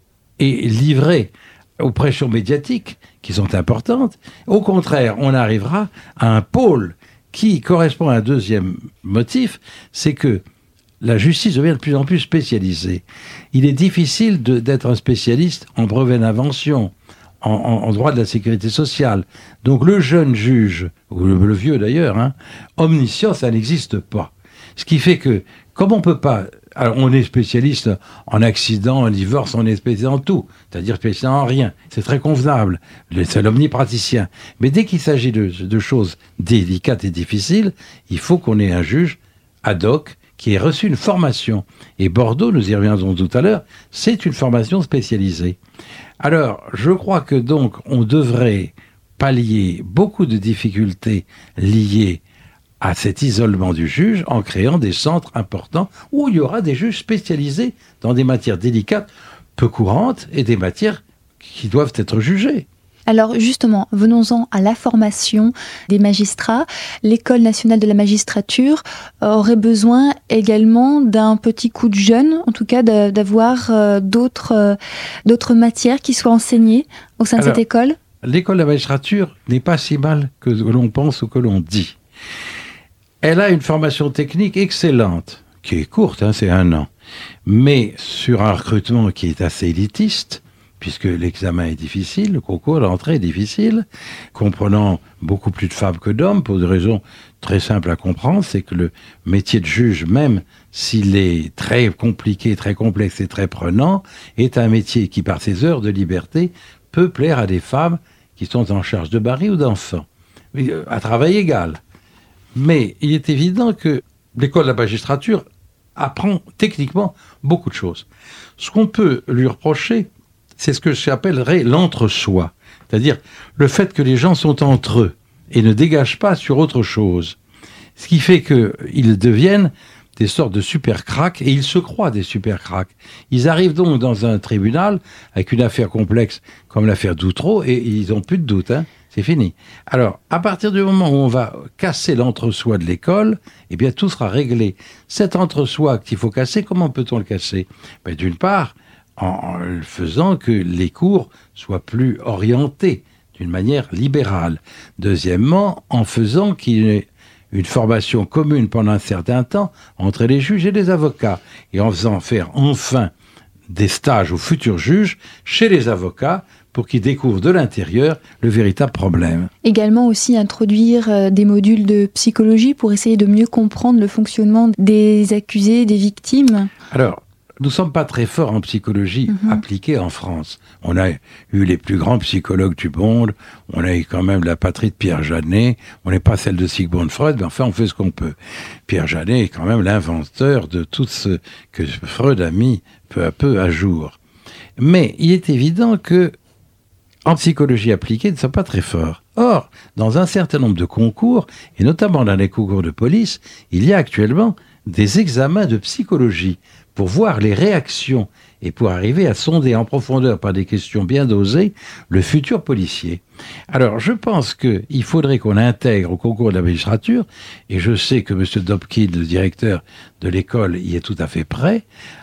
et livré aux pressions médiatiques qui sont importantes. Au contraire, on arrivera à un pôle qui correspond à un deuxième motif, c'est que la justice devient de plus en plus spécialisée. Il est difficile d'être un spécialiste en brevet d'invention, en droit de la sécurité sociale. Donc le jeune juge, ou le vieux d'ailleurs, omniscient, ça n'existe pas. Ce qui fait que, comme on peut pas... Alors on est spécialiste en accident, en divorce, on est spécialiste en tout, c'est-à-dire spécialiste en rien. C'est très convenable, c'est l'omnipraticien. Mais dès qu'il s'agit de choses délicates et difficiles, il faut qu'on ait un juge ad hoc qui ait reçu une formation. Et Bordeaux, nous y reviendrons tout à l'heure, c'est une formation spécialisée. Alors, je crois que donc on devrait pallier beaucoup de difficultés liées à cet isolement du juge en créant des centres importants où il y aura des juges spécialisés dans des matières délicates, peu courantes, et des matières qui doivent être jugées. Alors justement, venons-en à la formation des magistrats. L'École nationale de la magistrature aurait besoin également d'un petit coup de jeune, en tout cas d'avoir d'autres matières qui soient enseignées au sein de cette école. L'École de la magistrature n'est pas si mal que l'on pense ou que l'on dit. Elle a une formation technique excellente, qui est courte, c'est 1 an, mais sur un recrutement qui est assez élitiste, puisque l'examen est difficile, le concours, l'entrée est difficile, comprenant beaucoup plus de femmes que d'hommes, pour des raisons très simples à comprendre, c'est que le métier de juge, même s'il est très compliqué, très complexe et très prenant, est un métier qui, par ses heures de liberté, peut plaire à des femmes qui sont en charge de mari ou d'enfants, à travail égal. Mais il est évident que l'école de la magistrature apprend techniquement beaucoup de choses. Ce qu'on peut lui reprocher, c'est ce que j'appellerais l'entre-soi. C'est-à-dire le fait que les gens sont entre eux et ne dégagent pas sur autre chose. Ce qui fait qu'ils deviennent des sortes de super cracks, et ils se croient des super cracks. Ils arrivent donc dans un tribunal avec une affaire complexe comme l'affaire d'Outreau, et ils n'ont plus de doute, c'est fini. Alors, à partir du moment où on va casser l'entre-soi de l'école, eh bien tout sera réglé. Cet entre-soi qu'il faut casser, comment peut-on le casser ? D'une part, en faisant que les cours soient plus orientés d'une manière libérale. Deuxièmement, en faisant qu'il y ait une formation commune pendant un certain temps entre les juges et les avocats, et en faisant faire enfin des stages aux futurs juges chez les avocats pour qu'ils découvrent de l'intérieur le véritable problème. Également aussi introduire des modules de psychologie pour essayer de mieux comprendre le fonctionnement des accusés, des victimes. Alors, nous ne sommes pas très forts en psychologie appliquée en France. On a eu les plus grands psychologues du monde, on a eu quand même la patrie de Pierre Janet, on n'est pas celle de Sigmund Freud, mais enfin on fait ce qu'on peut. Pierre Janet est quand même l'inventeur de tout ce que Freud a mis peu à peu à jour. Mais il est évident que en psychologie appliquée, nous ne sommes pas très forts. Or, dans un certain nombre de concours, et notamment dans les concours de police, il y a actuellement des examens de psychologie pour voir les réactions et pour arriver à sonder en profondeur par des questions bien dosées le futur policier. Alors, je pense qu'il faudrait qu'on intègre au concours de la magistrature, et je sais que M. Dobkin, le directeur de l'école, y est tout à fait prêt,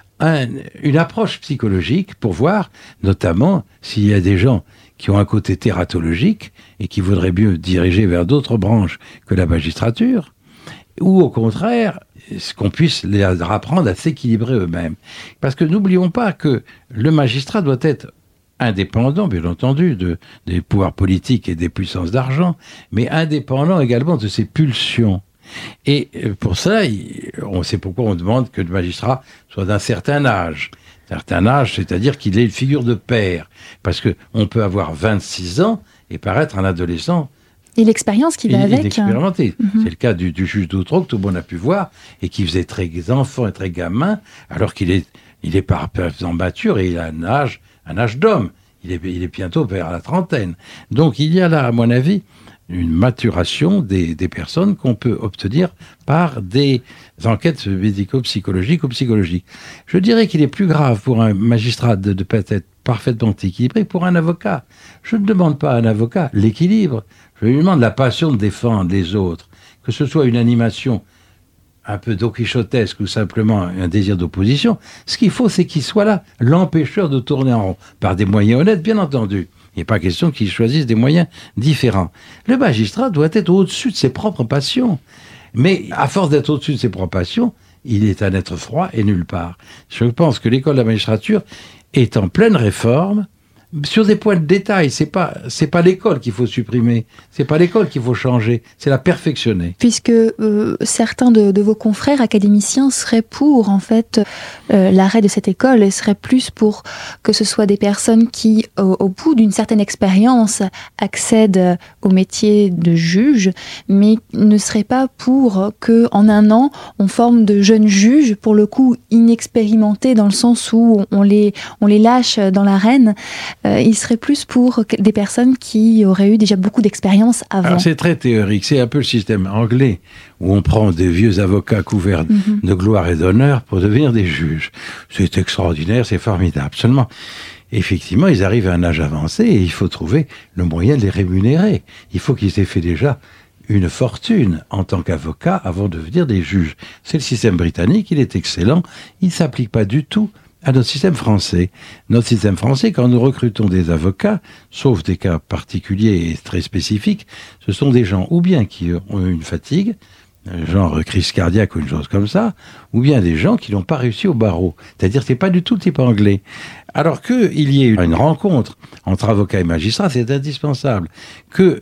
une approche psychologique pour voir, notamment, s'il y a des gens qui ont un côté tératologique et qui voudraient mieux diriger vers d'autres branches que la magistrature, ou au contraire, qu'on puisse leur apprendre à s'équilibrer eux-mêmes. Parce que n'oublions pas que le magistrat doit être indépendant, bien entendu, des pouvoirs politiques et des puissances d'argent, mais indépendant également de ses pulsions. Et pour ça, on sait pourquoi on demande que le magistrat soit d'un certain âge. Certain âge, c'est-à-dire qu'il ait une figure de père. Parce qu'on peut avoir 26 ans et paraître un adolescent. Et l'expérience qui va avec. Inexpérimenté. C'est le cas du juge d'Outreau que tout le monde a pu voir et qui faisait très enfant et très gamin, alors qu'il est par exemple mature et il a un âge d'homme. Il est bientôt vers la trentaine. Donc il y a là, à mon avis, une maturation des personnes qu'on peut obtenir par des enquêtes médico-psychologiques ou psychologiques. Je dirais qu'il est plus grave pour un magistrat de peut-être parfaitement équilibré pour un avocat. Je ne demande pas à un avocat l'équilibre, je lui demande la passion de défendre les autres, que ce soit une animation un peu doquichotesque ou simplement un désir d'opposition. Ce qu'il faut, c'est qu'il soit là, l'empêcheur de tourner en rond, par des moyens honnêtes, bien entendu. Il n'est pas question qu'il choisisse des moyens différents. Le magistrat doit être au-dessus de ses propres passions. Mais à force d'être au-dessus de ses propres passions, il est un être froid et nulle part. Je pense que l'école de la magistrature est en pleine réforme. Sur des points de détail, c'est pas l'école qu'il faut supprimer, c'est pas l'école qu'il faut changer, c'est la perfectionner. Puisque certains de vos confrères académiciens seraient pour, en fait, l'arrêt de cette école et seraient plus pour que ce soit des personnes qui, au bout d'une certaine expérience, accèdent au métier de juge, mais ne seraient pas pour que, en un an, on forme de jeunes juges, pour le coup inexpérimentés dans le sens où on les lâche dans l'arène. Il serait plus pour des personnes qui auraient eu déjà beaucoup d'expérience avant. Alors c'est très théorique, c'est un peu le système anglais où on prend des vieux avocats couverts de gloire et d'honneur pour devenir des juges. C'est extraordinaire, c'est formidable. Seulement, effectivement, ils arrivent à un âge avancé et il faut trouver le moyen de les rémunérer. Il faut qu'ils aient fait déjà une fortune en tant qu'avocat avant de devenir des juges. C'est le système britannique, il est excellent, il ne s'applique pas du tout à notre système français. Notre système français, quand nous recrutons des avocats, sauf des cas particuliers et très spécifiques, ce sont des gens ou bien qui ont une fatigue, genre crise cardiaque ou une chose comme ça, ou bien des gens qui n'ont pas réussi au barreau. C'est-à-dire que c'est pas du tout le type anglais. Alors qu'il y ait une rencontre entre avocats et magistrats, c'est indispensable. Que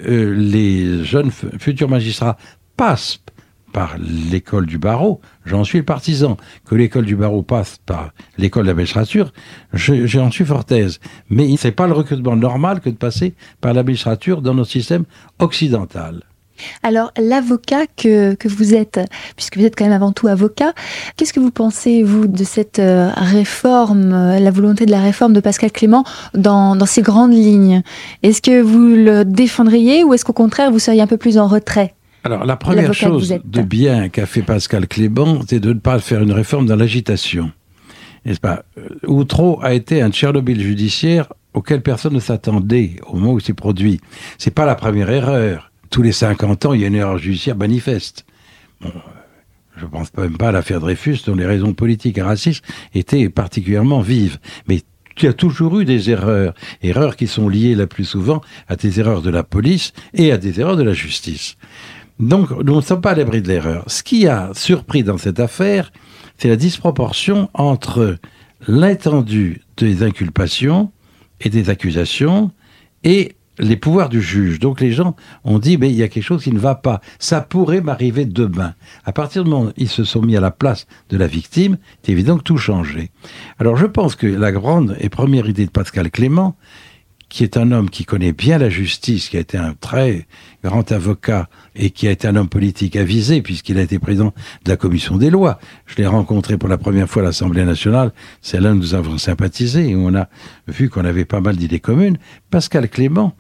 les jeunes futurs magistrats passent par l'école du barreau, j'en suis le partisan. Que l'école du barreau passe par l'école de la magistrature, j'en suis fort aise. Mais c'est pas le recrutement normal que de passer par la magistrature dans notre système occidental. Alors, l'avocat que vous êtes, puisque vous êtes quand même avant tout avocat, qu'est-ce que vous pensez, vous, de cette réforme, la volonté de la réforme de Pascal Clément dans ces grandes lignes? Est-ce que vous le défendriez ou est-ce qu'au contraire, vous seriez un peu plus en retrait? Alors, la première chose de bien qu'a fait Pascal Clément, c'est de ne pas faire une réforme dans l'agitation. N'est-ce pas? Outreau a été un Tchernobyl judiciaire auquel personne ne s'attendait au moment où c'est produit. C'est pas la première erreur. Tous les 50 ans, il y a une erreur judiciaire manifeste. Bon, je ne pense même pas à l'affaire Dreyfus, dont les raisons politiques et racistes étaient particulièrement vives. Mais il y a toujours eu des erreurs qui sont liées la plus souvent à des erreurs de la police et à des erreurs de la justice. Donc, nous ne sommes pas à l'abri de l'erreur. Ce qui a surpris dans cette affaire, c'est la disproportion entre l'étendue des inculpations et des accusations et les pouvoirs du juge. Donc les gens ont dit, mais il y a quelque chose qui ne va pas. Ça pourrait m'arriver demain. À partir du moment où ils se sont mis à la place de la victime, c'est évident que tout changeait. Alors je pense que la grande et première idée de Pascal Clément, qui est un homme qui connaît bien la justice, qui a été un très grand avocat et qui a été un homme politique avisé, puisqu'il a été président de la commission des lois. Je l'ai rencontré pour la première fois à l'Assemblée nationale. C'est là où nous avons sympathisé et où on a vu qu'on avait pas mal d'idées communes. Pascal Clément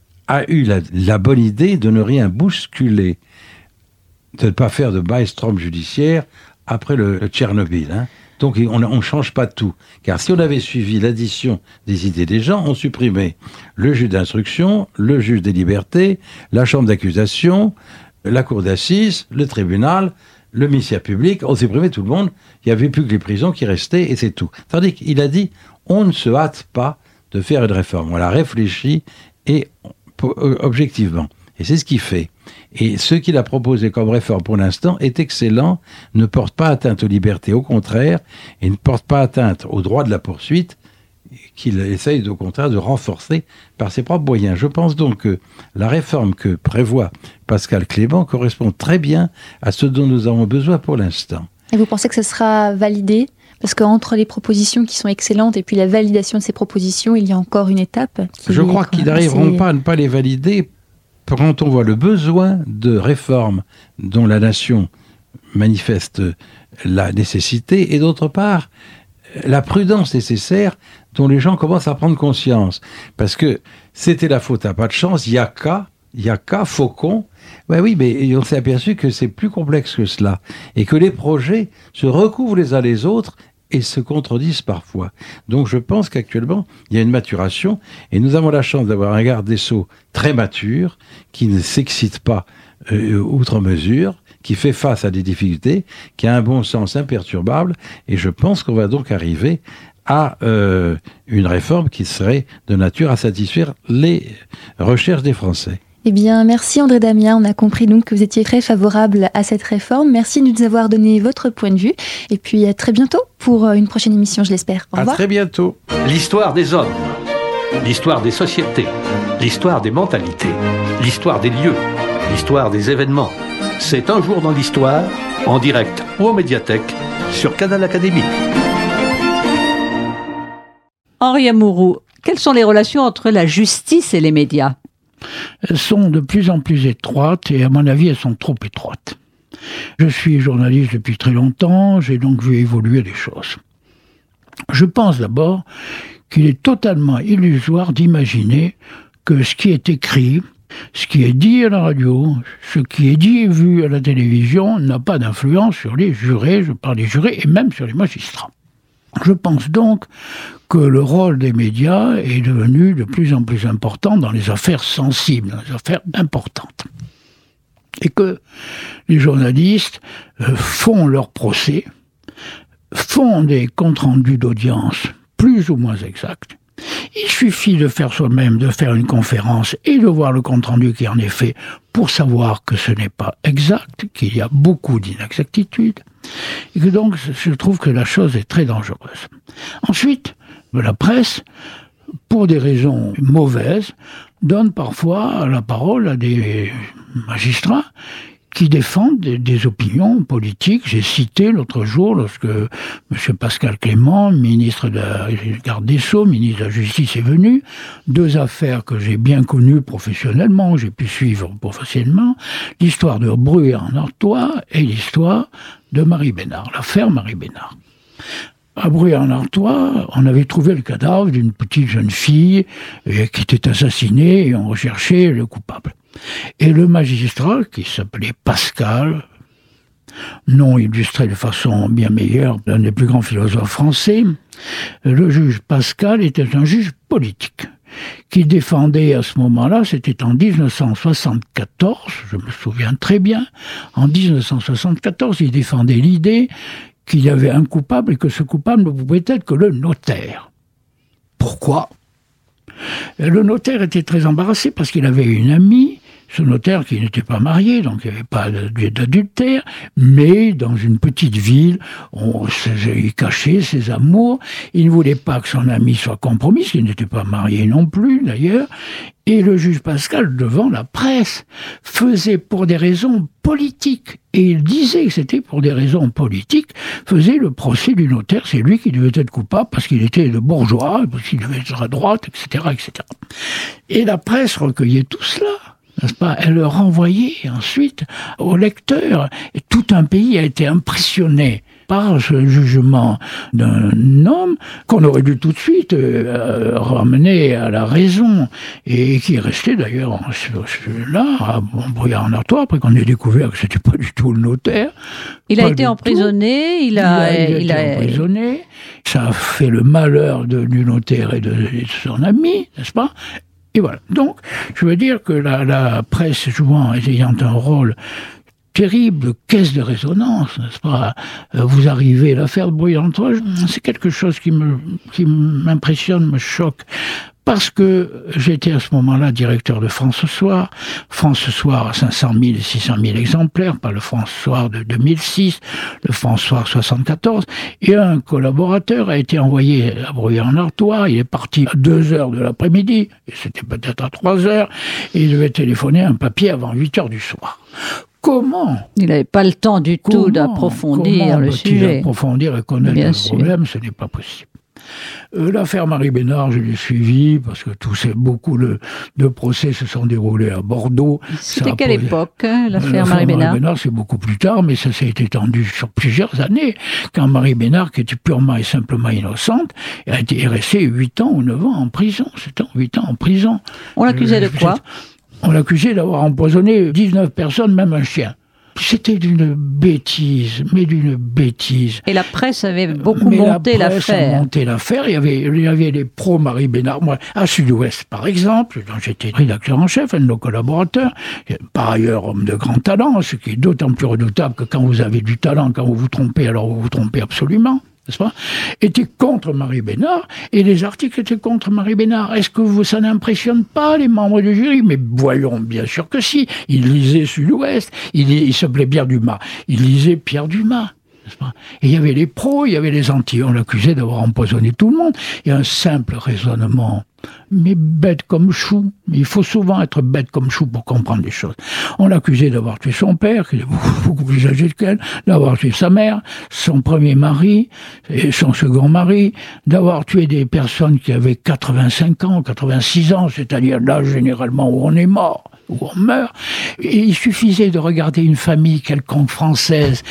a eu la bonne idée de ne rien bousculer, de ne pas faire de maelstrom judiciaire après le Tchernobyl. Donc on ne change pas tout. Car si on avait suivi l'addition des idées des gens, on supprimait le juge d'instruction, le juge des libertés, la chambre d'accusation, la cour d'assises, le tribunal, le ministère public, on supprimait tout le monde, il n'y avait plus que les prisons qui restaient et c'est tout. Tandis qu'il a dit, on ne se hâte pas de faire une réforme. On l'a réfléchi et objectivement. Et c'est ce qu'il fait. Et ce qu'il a proposé comme réforme pour l'instant est excellent, ne porte pas atteinte aux libertés, au contraire, et ne porte pas atteinte au droit de la poursuite, qu'il essaye au contraire de renforcer par ses propres moyens. Je pense donc que la réforme que prévoit Pascal Clément correspond très bien à ce dont nous avons besoin pour l'instant. Et vous pensez que ce sera validé ? Parce qu'entre les propositions qui sont excellentes et puis la validation de ces propositions, il y a encore une étape. Je crois qu'ils n'arriveront pas à ne pas les valider quand on voit le besoin de réforme dont la nation manifeste la nécessité et d'autre part, la prudence nécessaire dont les gens commencent à prendre conscience. Parce que c'était la faute à pas de chance, Yaka, Faucon. Ben oui, mais on s'est aperçu que c'est plus complexe que cela. Et que les projets se recouvrent les uns les autres et se contredisent parfois. Donc je pense qu'actuellement, il y a une maturation et nous avons la chance d'avoir un garde des Sceaux très mature, qui ne s'excite pas outre mesure, qui fait face à des difficultés, qui a un bon sens imperturbable et je pense qu'on va donc arriver à une réforme qui serait de nature à satisfaire les recherches des Français. Eh bien, merci André Damien. On a compris donc que vous étiez très favorable à cette réforme. Merci de nous avoir donné votre point de vue. Et puis, à très bientôt pour une prochaine émission, je l'espère. Au revoir. À très bientôt. L'histoire des hommes, l'histoire des sociétés, l'histoire des mentalités, l'histoire des lieux, l'histoire des événements. C'est Un jour dans l'histoire, en direct ou en médiathèque, sur Canal Académie. Henri Amouroux, quelles sont les relations entre la justice et les médias ? Elles sont de plus en plus étroites et à mon avis elles sont trop étroites. Je suis journaliste depuis très longtemps, j'ai donc vu évoluer les choses. Je pense d'abord qu'il est totalement illusoire d'imaginer que ce qui est écrit, ce qui est dit à la radio, ce qui est dit et vu à la télévision n'a pas d'influence sur les jurés, je parle des jurés et même sur les magistrats. Je pense donc que le rôle des médias est devenu de plus en plus important dans les affaires sensibles, dans les affaires importantes. Et que les journalistes font leur procès, font des comptes rendus d'audience plus ou moins exacts. Il suffit de faire soi-même, de faire une conférence et de voir le compte rendu qui en est fait pour savoir que ce n'est pas exact, qu'il y a beaucoup d'inexactitudes. Et que donc, je trouve que la chose est très dangereuse. Ensuite, la presse, pour des raisons mauvaises, donne parfois la parole à des magistrats qui défendent des opinions politiques. J'ai cité l'autre jour, lorsque M. Pascal Clément, ministre de la Garde des Sceaux, ministre de la Justice, est venu, deux affaires que j'ai bien connues professionnellement, j'ai pu suivre professionnellement, l'histoire de Bruyères-en-Artois et l'histoire de Marie Bénard, l'affaire Marie Bénard. À Bruyères-en-Artois, on avait trouvé le cadavre d'une petite jeune fille qui était assassinée et on recherchait le coupable. Et le magistrat, qui s'appelait Pascal, nom illustré de façon bien meilleure d'un des plus grands philosophes français, le juge Pascal était un juge politique qui défendait à ce moment-là, c'était en 1974, je me souviens très bien, en 1974, il défendait l'idée qu'il y avait un coupable et que ce coupable ne pouvait être que le notaire. Pourquoi ? Le notaire était très embarrassé parce qu'il avait une amie, ce notaire qui n'était pas marié, donc il n'y avait pas d'adultère, mais dans une petite ville, il cachait ses amours, il ne voulait pas que son amie soit compromise, qu'il n'était pas marié non plus d'ailleurs, et le juge Pascal, devant la presse, faisait pour des raisons politiques, et il disait que c'était pour des raisons politiques, faisait le procès du notaire, c'est lui qui devait être coupable parce qu'il était le bourgeois, parce qu'il devait être à droite, etc., etc. Et la presse recueillait tout cela. N'est-ce pas ? Elle le renvoyait ensuite aux lecteurs. Et tout un pays a été impressionné par ce jugement d'un homme qu'on aurait dû tout de suite ramener à la raison et qui est resté d'ailleurs là, à Bruyères-en-Artois, après qu'on ait découvert que c'était pas du tout le notaire. Il a été emprisonné, il a été emprisonné. Ça a fait le malheur du notaire et de son ami, n'est-ce pas? Et voilà. Donc, je veux dire que la presse jouant, ayant un rôle terrible de caisse de résonance, n'est-ce pas? Vous arrivez, l'affaire de Bruyères-en-Artois, c'est quelque chose qui m'impressionne, me choque. Parce que j'étais à ce moment-là directeur de France Soir. France Soir, 500 000 et 600 000 exemplaires, pas le France Soir de 2006, le France Soir 74. Et un collaborateur a été envoyé à Bruyères-en-Artois. Il est parti à 2h de l'après-midi, et c'était peut-être à 3h, et il devait téléphoner un papier avant 8h du soir. Comment? Il n'avait pas le temps du tout d'approfondir le sujet. Approfondir et connaître le problème, ce n'est pas possible. L'affaire Marie Bénard, je l'ai suivie parce que beaucoup de procès se sont déroulés à Bordeaux. C'était quelle époque, l'affaire Marie Bénard? Marie Bénard, c'est beaucoup plus tard, mais ça s'est étendu sur plusieurs années. Quand Marie Bénard, qui était purement et simplement innocente, est restée 8 ans ou 9 ans en prison. 8 ans en prison. On l'accusait de quoi? On l'accusait d'avoir empoisonné 19 personnes, même un chien. C'était d'une bêtise, mais d'une bêtise. Et la presse avait beaucoup monté l'affaire. Il y avait les pro-Marie Bénard. Moi, à Sud-Ouest, par exemple, dont j'étais rédacteur en chef, un de nos collaborateurs, par ailleurs homme de grand talent, ce qui est d'autant plus redoutable que quand vous avez du talent, quand vous vous trompez, alors vous vous trompez absolument. N'est-ce pas, était contre Marie Bénard, et les articles étaient contre Marie Bénard. Est-ce que ça n'impressionne pas les membres du jury? Mais voyons, bien sûr que si. Il lisait Sud-Ouest, il s'appelait Pierre Dumas. Il lisait Pierre Dumas. N'est-ce pas? Et il y avait les pros, il y avait les anti. On l'accusait d'avoir empoisonné tout le monde. Et un simple raisonnement, mais bête comme chou. Il faut souvent être bête comme chou pour comprendre les choses. On l'accusait d'avoir tué son père, qui était beaucoup plus âgé qu'elle, d'avoir tué sa mère, son premier mari, et son second mari, d'avoir tué des personnes qui avaient 85 ans, 86 ans, c'est-à-dire l'âge généralement où on est mort, où on meurt. Et il suffisait de regarder une famille quelconque française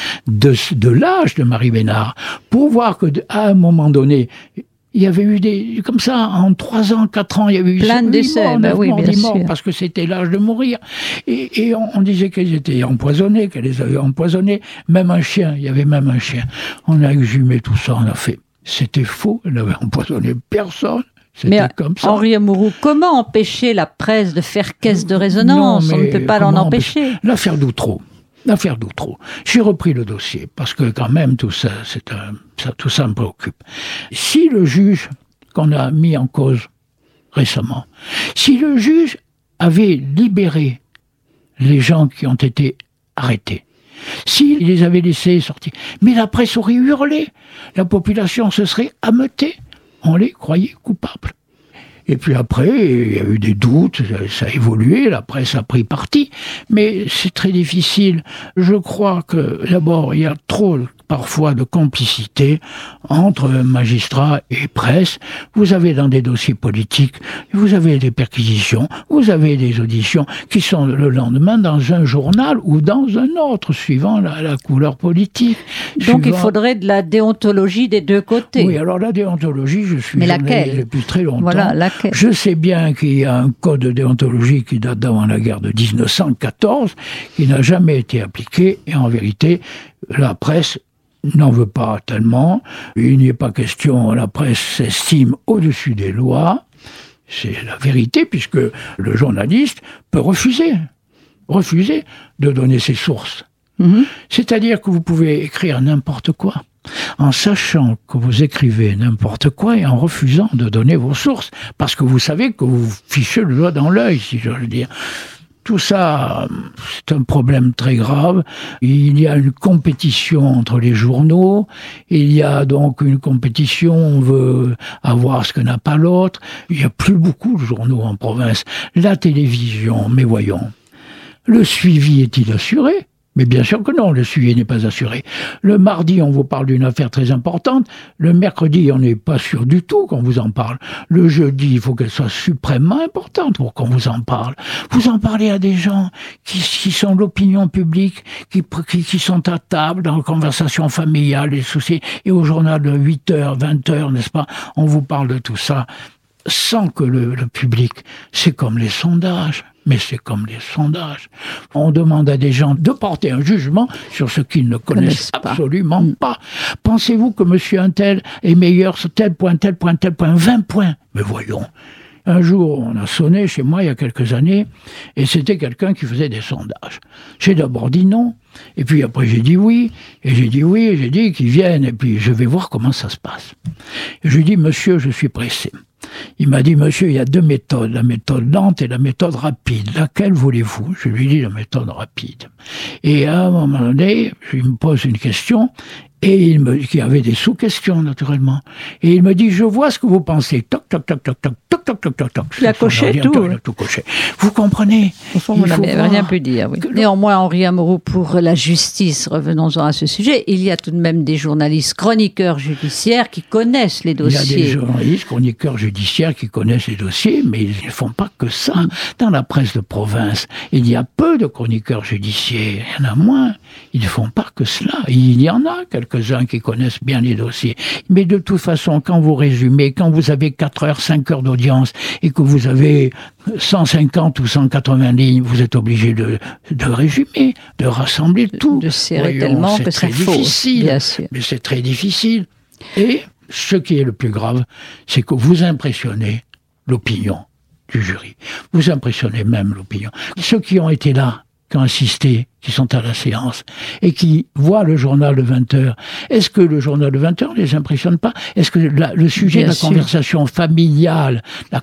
de l'âge de Marie Bénard pour voir qu'à un moment donné, il y avait eu comme ça, en 3 ans, 4 ans, il y avait eu plein de décès, morts, parce que c'était l'âge de mourir. Et on disait qu'elles étaient empoisonnées, qu'elles les avaient empoisonnées. Même un chien, il y avait même un chien. On a exhumé tout ça, on a fait. C'était faux, elle n'avait empoisonné personne. Mais comme ça. Henri Amouroux, comment empêcher la presse de faire caisse de résonance? On ne peut pas l'en empêcher. L'affaire d'Outreau. J'ai repris le dossier, parce que quand même, tout ça, tout ça me préoccupe. Si le juge qu'on a mis en cause récemment, si le juge avait libéré les gens qui ont été arrêtés, s'il les avait laissés sortir, mais la presse aurait hurlé, la population se serait ameutée, on les croyait coupables. Et puis après, il y a eu des doutes, ça a évolué, la presse a pris parti, mais c'est très difficile. Je crois que, d'abord, il y a trop parfois de complicité entre magistrats et presse. Vous avez dans des dossiers politiques, vous avez des perquisitions, vous avez des auditions qui sont le lendemain dans un journal ou dans un autre, suivant la couleur politique. Donc il faudrait de la déontologie des deux côtés. Oui, alors la déontologie, je suis journaliste depuis très longtemps. Voilà, laquelle? Je sais bien qu'il y a un code de déontologie qui date d'avant la guerre de 1914, qui n'a jamais été appliqué, et en vérité, la presse n'en veut pas tellement. Il n'y est pas question, la presse s'estime au-dessus des lois. C'est la vérité, puisque le journaliste peut refuser de donner ses sources. C'est-à-dire que vous pouvez écrire n'importe quoi, en sachant que vous écrivez n'importe quoi et en refusant de donner vos sources, parce que vous savez que vous fichez le doigt dans l'œil, si j'ose dire. Tout ça, c'est un problème très grave. Il y a une compétition entre les journaux. Il y a donc une compétition, on veut avoir ce que n'a pas l'autre. Il n'y a plus beaucoup de journaux en province. La télévision, mais voyons, le suivi est-il assuré? Mais bien sûr que non, le suivi n'est pas assuré. Le mardi, on vous parle d'une affaire très importante. Le mercredi, on n'est pas sûr du tout qu'on vous en parle. Le jeudi, il faut qu'elle soit suprêmement importante pour qu'on vous en parle. Vous en parlez à des gens qui sont de l'opinion publique, qui sont à table dans la conversation familiale, les soucis, et au journal de 8h, 20h, n'est-ce pas, on vous parle de tout ça, sans que le public, c'est comme les sondages. Mais c'est comme les sondages. On demande à des gens de porter un jugement sur ce qu'ils ne connaissent absolument pas. Pensez-vous que monsieur Untel est meilleur sur tel point, 20 points? Mais voyons. Un jour, on a sonné chez moi il y a quelques années, et c'était quelqu'un qui faisait des sondages. J'ai d'abord dit non, et puis après j'ai dit oui, et j'ai dit qu'ils viennent, et puis je vais voir comment ça se passe. Et je lui ai dit, monsieur, je suis pressé. Il m'a dit, monsieur, il y a 2 méthodes, la méthode lente et la méthode rapide. Laquelle voulez-vous? Je lui ai dit la méthode rapide. Et à un moment donné, il me pose une question, et qui avait des sous-questions, naturellement. Et il me dit, je vois ce que vous pensez. Toc, toc, toc, toc, toc, toc, toc, toc, toc, toc. Il a coché tout. Il a tout coché. Vous comprenez? Au fond, vous n'avez rien pu dire, oui. Néanmoins, Henri Amouroux, pour la justice, revenons-en à ce sujet, il y a tout de même des journalistes chroniqueurs judiciaires qui connaissent les dossiers. Il y a des journalistes chroniqueurs judiciaires qui connaissent les dossiers, mais ils ne font pas que ça. Dans la presse de province, il y a peu de chroniqueurs judiciaires. Il y en a moins. Ils ne font pas que cela. Il y en a quelques-uns qui connaissent bien les dossiers. Mais de toute façon, quand vous résumez, quand vous avez 4 heures, 5 heures d'audience et que vous avez 150 ou 180 lignes, vous êtes obligé de résumer, de rassembler tout. De serrer tellement que ça difficile, bien sûr. Mais c'est très difficile. Et ce qui est le plus grave, c'est que vous impressionnez l'opinion du jury. Vous impressionnez même l'opinion. Ceux qui ont été là, qui ont assisté, qui sont à la séance, et qui voient le journal de 20h. Est-ce que le journal de 20h ne les impressionne pas? Est-ce que le sujet de la conversation familiale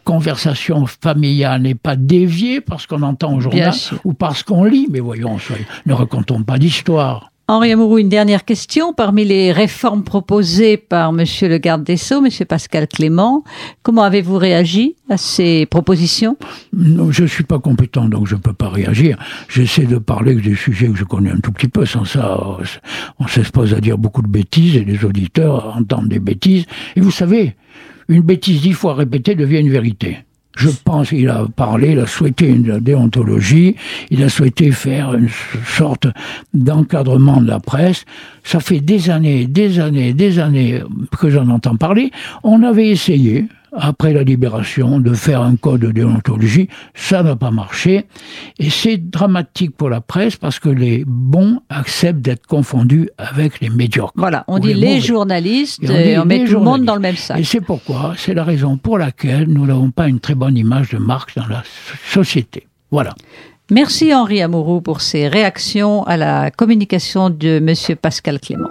n'est pas dévié parce qu'on entend au journal ou parce qu'on lit? Mais voyons, ne racontons pas d'histoire. Henri Amouroux, une dernière question. Parmi les réformes proposées par monsieur le garde des Sceaux, monsieur Pascal Clément, comment avez-vous réagi à ces propositions? Non, je ne suis pas compétent, donc je ne peux pas réagir. J'essaie de parler des sujets que je connais un tout petit peu. Sans ça, on s'expose à dire beaucoup de bêtises et les auditeurs entendent des bêtises. Et vous savez, une bêtise 10 fois répétée devient une vérité. Je pense qu'il a parlé, il a souhaité une déontologie, il a souhaité faire une sorte d'encadrement de la presse. Ça fait des années que j'en entends parler. On avait essayé, après la Libération, de faire un code de déontologie. Ça n'a pas marché. Et c'est dramatique pour la presse parce que les bons acceptent d'être confondus avec les médiocres. Voilà, on dit les journalistes et on met tout le monde dans le même sac. Et c'est la raison pour laquelle nous n'avons pas une très bonne image de marque dans la société. Voilà. Merci Henri Amouroux pour ces réactions à la communication de monsieur Pascal Clément.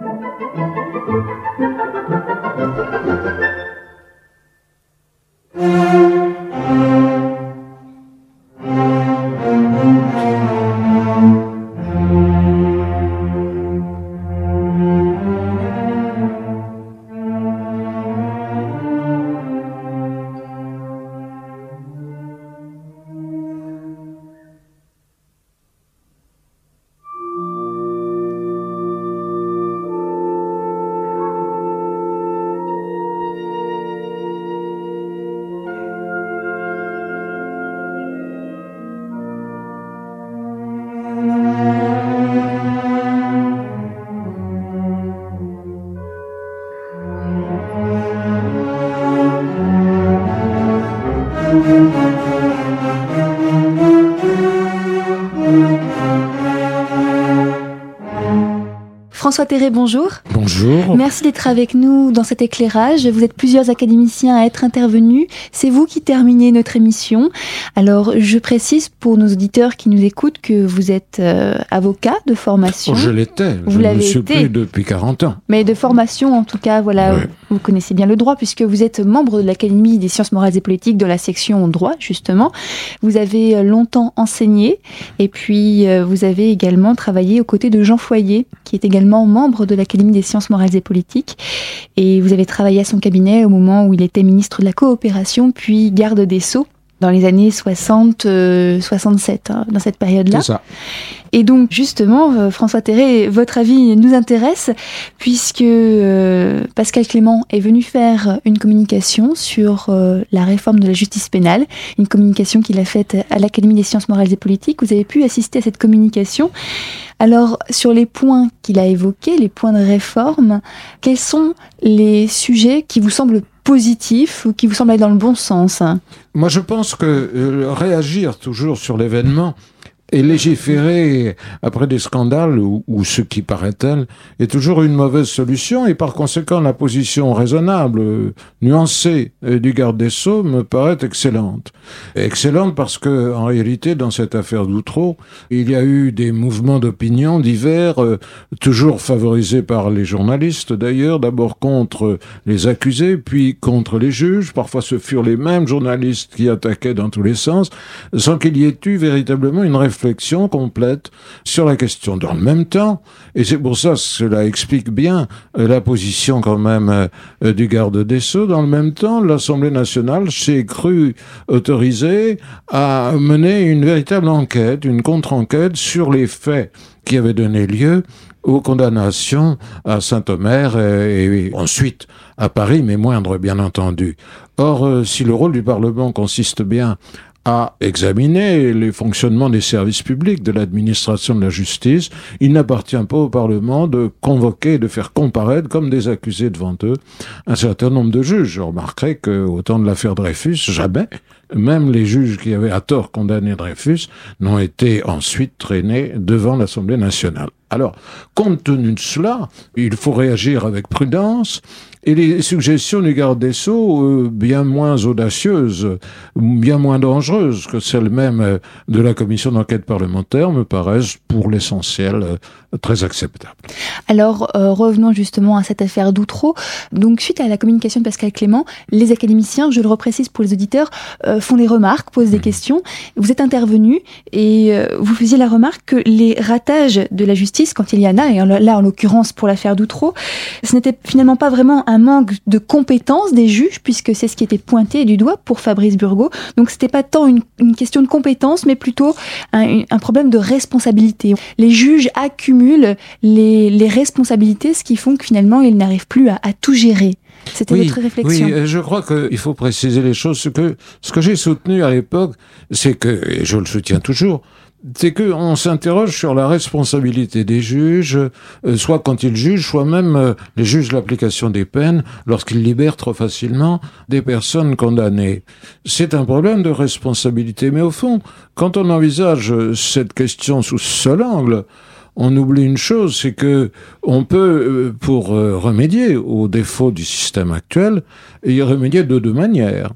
François Terré, bonjour. Bonjour. Merci d'être avec nous dans cet éclairage. Vous êtes plusieurs académiciens à être intervenus. C'est vous qui terminez notre émission. Alors, je précise pour nos auditeurs qui nous écoutent que vous êtes avocat de formation. Je l'étais. Je ne le suis plus depuis 40 ans. Mais de formation, en tout cas, voilà, oui. Vous connaissez bien le droit puisque vous êtes membre de l'Académie des sciences morales et politiques de la section droit, justement. Vous avez longtemps enseigné et puis vous avez également travaillé aux côtés de Jean Foyer, qui est également membre de l'Académie des sciences morales et politiques. Et vous avez travaillé à son cabinet au moment où il était ministre de la Coopération, puis garde des Sceaux. dans les années 60-67, dans cette période-là. C'est ça. Et donc, justement, François Terré, votre avis nous intéresse, puisque Pascal Clément est venu faire une communication sur la réforme de la justice pénale, une communication qu'il a faite à l'Académie des sciences morales et politiques. Vous avez pu assister à cette communication. Alors, sur les points qu'il a évoqués, les points de réforme, quels sont les sujets qui vous semblent positifs ou qui vous semblent aller dans le bon sens? Moi, je pense que réagir toujours sur l'événement et légiférer après des scandales ou ce qui paraît tel est toujours une mauvaise solution, et par conséquent la position raisonnable, nuancée du garde des Sceaux me paraît excellente. Excellente parce que en réalité dans cette affaire d'Outreau, il y a eu des mouvements d'opinion divers, toujours favorisés par les journalistes d'ailleurs, d'abord contre les accusés, puis contre les juges. Parfois ce furent les mêmes journalistes qui attaquaient dans tous les sens, sans qu'il y ait eu véritablement une réflexion complète sur la question. Dans le même temps, et c'est pour ça que cela explique bien la position quand même du garde des Sceaux, dans le même temps, l'Assemblée nationale s'est crue autorisée à mener une véritable enquête, une contre-enquête sur les faits qui avaient donné lieu aux condamnations à Saint-Omer et ensuite à Paris, mais moindre bien entendu. Or, si le rôle du Parlement consiste bien à examiner les fonctionnements des services publics, de l'administration de la justice, il n'appartient pas au Parlement de convoquer, de faire comparaître comme des accusés devant eux un certain nombre de juges. Je remarquerai qu'au temps de l'affaire Dreyfus, jamais, même les juges qui avaient à tort condamné Dreyfus, n'ont été ensuite traînés devant l'Assemblée nationale. Alors, compte tenu de cela, il faut réagir avec prudence, et les suggestions du garde des Sceaux, bien moins audacieuses, bien moins dangereuses que celles même de la commission d'enquête parlementaire, me paraissent pour l'essentiel très acceptables. Alors, revenons justement à cette affaire d'Outreau. Donc, suite à la communication de Pascal Clément, les académiciens, je le reprécise pour les auditeurs, font des remarques, posent des questions. Vous êtes intervenu et vous faisiez la remarque que les ratages de la justice, quand il y en a, et là en l'occurrence pour l'affaire d'Outreau, ce n'était finalement pas vraiment un manque de compétence des juges, puisque c'est ce qui était pointé du doigt pour Fabrice Burgaud. Donc c'était pas tant une question de compétence, mais plutôt un problème de responsabilité. Les juges accumulent les responsabilités, ce qui font que finalement ils n'arrivent plus à tout gérer. C'était votre réflexion. Oui, je crois qu'il faut préciser les choses. Ce que j'ai soutenu à l'époque, c'est que, et je le soutiens toujours, c'est qu'on s'interroge sur la responsabilité des juges, soit quand ils jugent, soit même les juges de l'application des peines, lorsqu'ils libèrent trop facilement des personnes condamnées. C'est un problème de responsabilité. Mais au fond, quand on envisage cette question sous ce seul angle, on oublie une chose, c'est que on peut, pour remédier aux défauts du système actuel, y remédier de deux manières.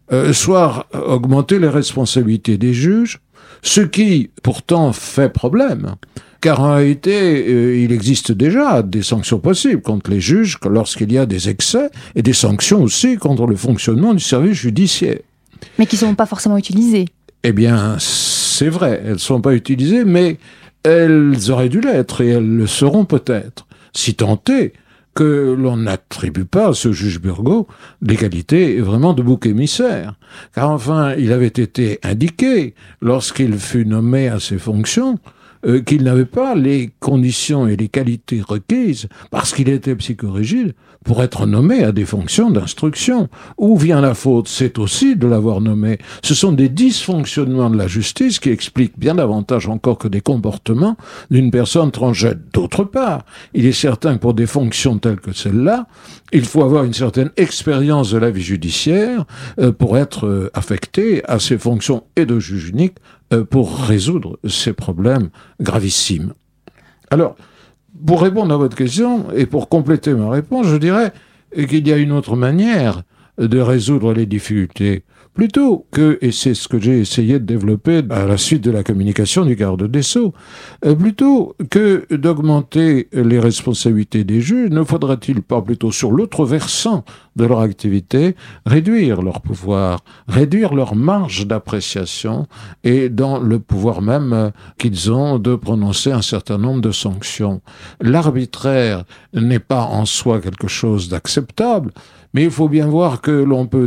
Soit augmenter les responsabilités des juges, ce qui, pourtant, fait problème. Car en réalité, il existe déjà des sanctions possibles contre les juges lorsqu'il y a des excès, et des sanctions aussi contre le fonctionnement du service judiciaire. Mais qui ne sont pas forcément utilisées. Eh bien, c'est vrai, elles ne sont pas utilisées, mais elles auraient dû l'être, et elles le seront peut-être, si tant est que l'on n'attribue pas à ce juge Burgaud des qualités vraiment de bouc émissaire. Car enfin, il avait été indiqué, lorsqu'il fut nommé à ses fonctions, qu'il n'avait pas les conditions et les qualités requises, parce qu'il était psychorigide, pour être nommé à des fonctions d'instruction. Où vient la faute? C'est aussi de l'avoir nommé. Ce sont des dysfonctionnements de la justice qui expliquent bien davantage encore que des comportements d'une personne transgène. D'autre part, il est certain que pour des fonctions telles que celle-là, il faut avoir une certaine expérience de la vie judiciaire pour être affecté à ces fonctions et de juge unique pour résoudre ces problèmes gravissimes. Alors, pour répondre à votre question, et pour compléter ma réponse, je dirais qu'il y a une autre manière de résoudre les difficultés. Plutôt que, et c'est ce que j'ai essayé de développer à la suite de la communication du garde des Sceaux, plutôt que d'augmenter les responsabilités des juges, ne faudrait-il pas plutôt sur l'autre versant de leur activité, réduire leur pouvoir, réduire leur marge d'appréciation et dans le pouvoir même qu'ils ont de prononcer un certain nombre de sanctions. L'arbitraire n'est pas en soi quelque chose d'acceptable, Mais il faut bien voir que l'on peut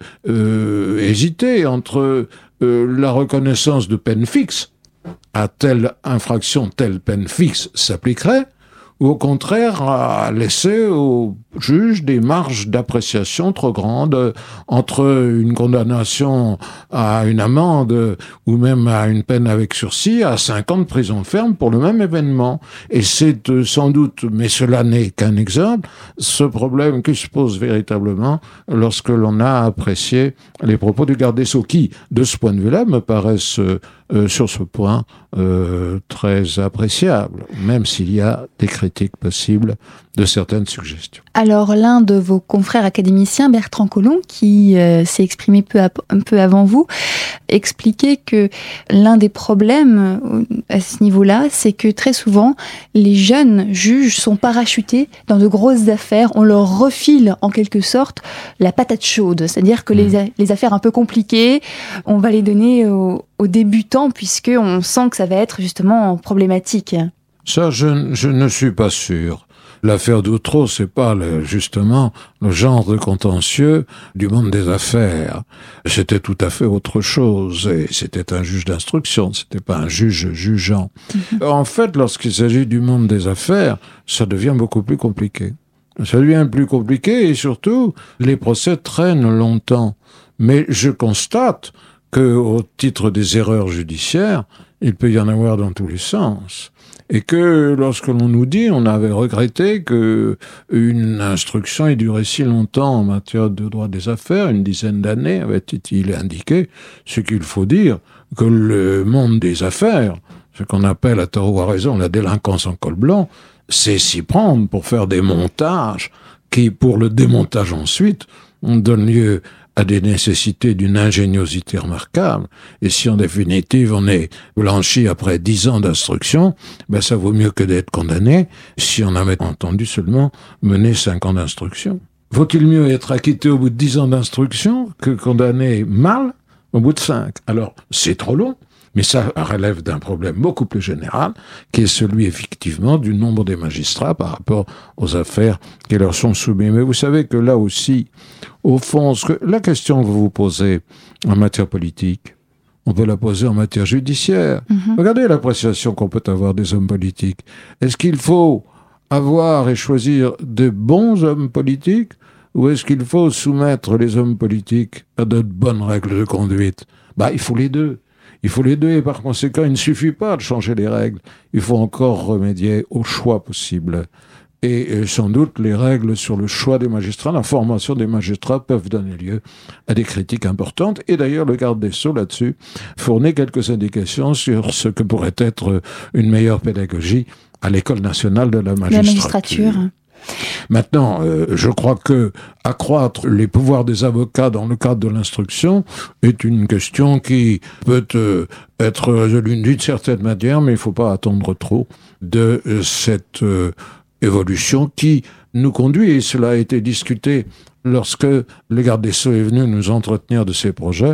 hésiter entre la reconnaissance de peine fixe, à telle infraction, telle peine fixe s'appliquerait, ou au contraire à laisser au juge des marges d'appréciation trop grandes entre une condamnation à une amende ou même à une peine avec sursis à 5 ans de prison ferme pour le même événement. Et c'est sans doute, mais cela n'est qu'un exemple, ce problème qui se pose véritablement lorsque l'on a apprécié les propos du garde des Sceaux qui, de ce point de vue-là, me paraissent sur ce point très appréciables, même s'il y a des critiques possibles de certaines suggestions. Alors, l'un de vos confrères académiciens, Bertrand Collomb, qui s'est exprimé un peu avant vous, expliquait que l'un des problèmes à ce niveau-là, c'est que très souvent, les jeunes juges sont parachutés dans de grosses affaires. On leur refile en quelque sorte la patate chaude, c'est-à-dire que les affaires un peu compliquées, on va les donner aux débutants puisqu'on sent que ça va être justement problématique. Ça, je ne suis pas sûr. L'affaire d'Outreau, c'est pas justement le genre de contentieux du monde des affaires. C'était tout à fait autre chose. Et c'était un juge d'instruction, c'était pas un juge jugeant. En fait, lorsqu'il s'agit du monde des affaires, ça devient beaucoup plus compliqué. Ça devient plus compliqué et surtout, les procès traînent longtemps. Mais je constate que, au titre des erreurs judiciaires, il peut y en avoir dans tous les sens. Et que lorsque l'on nous dit, on avait regretté que une instruction ait duré si longtemps en matière de droit des affaires, une dizaine d'années, avait-il indiqué, ce qu'il faut dire, que le monde des affaires, ce qu'on appelle à tort ou à raison la délinquance en col blanc, c'est s'y prendre pour faire des montages qui, pour le démontage ensuite, donnent lieu à des nécessités d'une ingéniosité remarquable. Et si en définitive on est blanchi après 10 ans d'instruction, ben ça vaut mieux que d'être condamné si on avait entendu seulement mener 5 ans d'instruction. Vaut-il mieux être acquitté au bout de 10 ans d'instruction que condamné mal au bout de 5? Alors, c'est trop long. Mais ça relève d'un problème beaucoup plus général, qui est celui effectivement du nombre des magistrats par rapport aux affaires qui leur sont soumises. Mais vous savez que là aussi, au fond, la question que vous vous posez en matière politique, on peut la poser en matière judiciaire. Regardez l'appréciation qu'on peut avoir des hommes politiques. Est-ce qu'il faut avoir et choisir de bons hommes politiques, ou est-ce qu'il faut soumettre les hommes politiques à de bonnes règles de conduite? Il faut les deux. Il faut les deux et par conséquent, il ne suffit pas de changer les règles. Il faut encore remédier aux choix possibles. Et sans doute, les règles sur le choix des magistrats, la formation des magistrats peuvent donner lieu à des critiques importantes. Et d'ailleurs, le garde des Sceaux, là-dessus, fournit quelques indications sur ce que pourrait être une meilleure pédagogie à l'École nationale de la magistrature. Maintenant, je crois que accroître les pouvoirs des avocats dans le cadre de l'instruction est une question qui peut être résolue d'une certaine manière, mais il ne faut pas attendre trop de cette évolution qui nous conduit, et cela a été discuté lorsque le garde des Sceaux est venu nous entretenir de ses projets,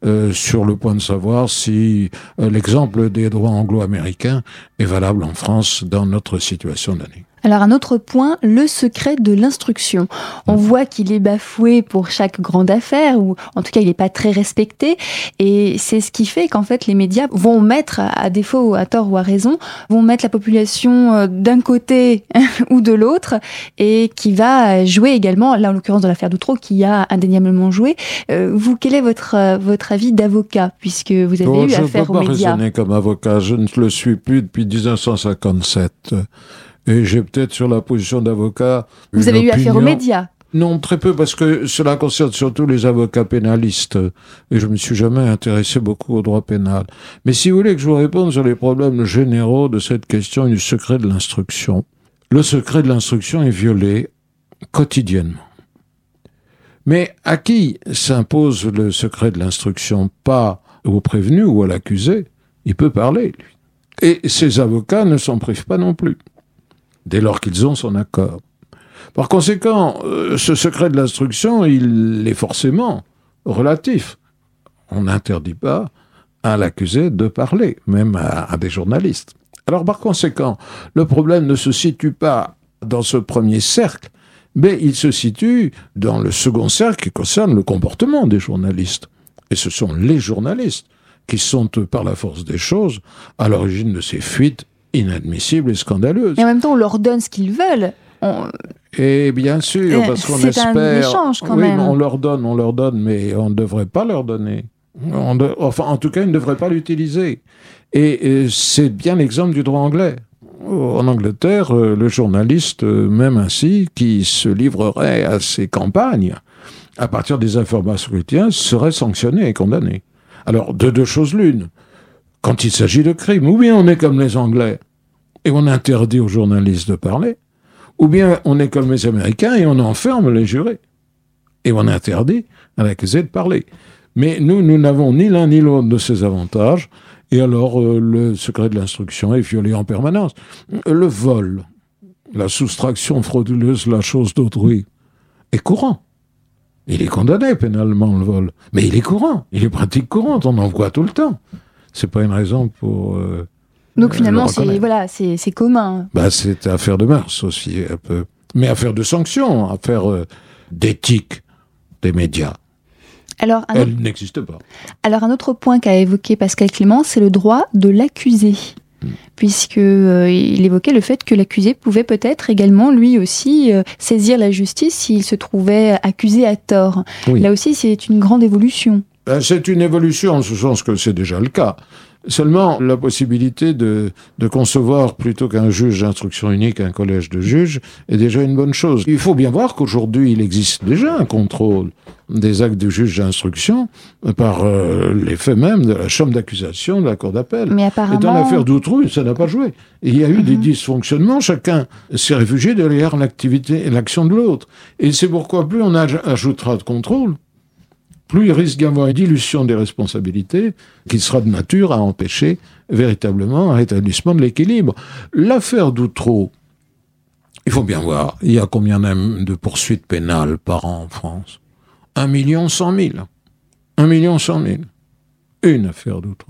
sur le point de savoir si l'exemple des droits anglo-américains est valable en France dans notre situation d'année. Alors un autre point, le secret de l'instruction. On voit qu'il est bafoué pour chaque grande affaire, ou en tout cas il n'est pas très respecté, et c'est ce qui fait qu'en fait les médias vont mettre, à défaut, à tort ou à raison, vont mettre la population d'un côté ou de l'autre, et qui va jouer également, là en l'occurrence dans l'affaire d'Outreau, qui a indéniablement joué. Vous, quel est votre avis d'avocat, puisque vous avez eu affaire aux médias? Je ne peux pas raisonner comme avocat, je ne le suis plus depuis 1957. Et j'ai peut-être sur la position d'avocat... Vous avez eu affaire aux médias? Non, très peu, parce que cela concerne surtout les avocats pénalistes. Et je ne me suis jamais intéressé beaucoup au droit pénal. Mais si vous voulez que je vous réponde sur les problèmes généraux de cette question du secret de l'instruction, le secret de l'instruction est violé quotidiennement. Mais à qui s'impose le secret de l'instruction? Pas au prévenu ou à l'accusé. Il peut parler, lui. Et ces avocats ne s'en privent pas non plus, dès lors qu'ils ont son accord. Par conséquent, ce secret de l'instruction, il est forcément relatif. On n'interdit pas à l'accusé de parler, même à des journalistes. Alors par conséquent, le problème ne se situe pas dans ce premier cercle, Mais il se situe dans le second cercle qui concerne le comportement des journalistes. Et ce sont les journalistes qui sont, par la force des choses, à l'origine de ces fuites inadmissibles et scandaleuses. Et en même temps, on leur donne ce qu'ils veulent. Et bien sûr, parce qu'on espère... C'est un échange quand même. Oui, on leur donne, mais on ne devrait pas leur donner. Enfin, en tout cas, ils ne devraient pas l'utiliser. Et c'est bien l'exemple du droit anglais. En Angleterre, le journaliste, même ainsi, qui se livrerait à ces campagnes, à partir des informations qu'il tient, serait sanctionné et condamné. Alors, de deux choses l'une. Quand il s'agit de crimes, ou bien on est comme les Anglais, et on interdit aux journalistes de parler, ou bien on est comme les Américains et on enferme les jurés. Et on interdit à l'accusé de parler. Mais nous n'avons ni l'un ni l'autre de ces avantages, et alors le secret de l'instruction est violé en permanence. Le vol, la soustraction frauduleuse de la chose d'autrui, est courant. Il est condamné pénalement, le vol. Mais il est courant, il est pratique courante, on en voit tout le temps. C'est pas une raison pour... Donc finalement, c'est commun. C'est affaire de mœurs aussi, un peu. Mais affaire de sanctions, affaire d'éthique des médias. Alors, elle n'existe pas. Alors un autre point qu'a évoqué Pascal Clément, c'est le droit de l'accusé. Puisque il évoquait le fait que l'accusé pouvait peut-être également, lui aussi, saisir la justice s'il se trouvait accusé à tort. Oui. Là aussi, c'est une grande évolution. C'est une évolution en ce sens que c'est déjà le cas. Seulement, la possibilité de concevoir, plutôt qu'un juge d'instruction unique, un collège de juges, est déjà une bonne chose. Il faut bien voir qu'aujourd'hui, il existe déjà un contrôle des actes du juge d'instruction par l'effet même de la chambre d'accusation de la cour d'appel. Mais apparemment... Et dans l'affaire d'Outrouille, ça n'a pas joué. Et il y a eu des dysfonctionnements, chacun s'est réfugié derrière l'activité et l'action de l'autre. Et c'est pourquoi plus on ajoutera de contrôle, plus il risque d'y avoir une dilution des responsabilités qui sera de nature à empêcher véritablement un rétablissement de l'équilibre. L'affaire d'Outreau, il faut bien voir, il y a combien de poursuites pénales par an en France ? 1 100 000. 1 100 000. Une affaire d'Outreau.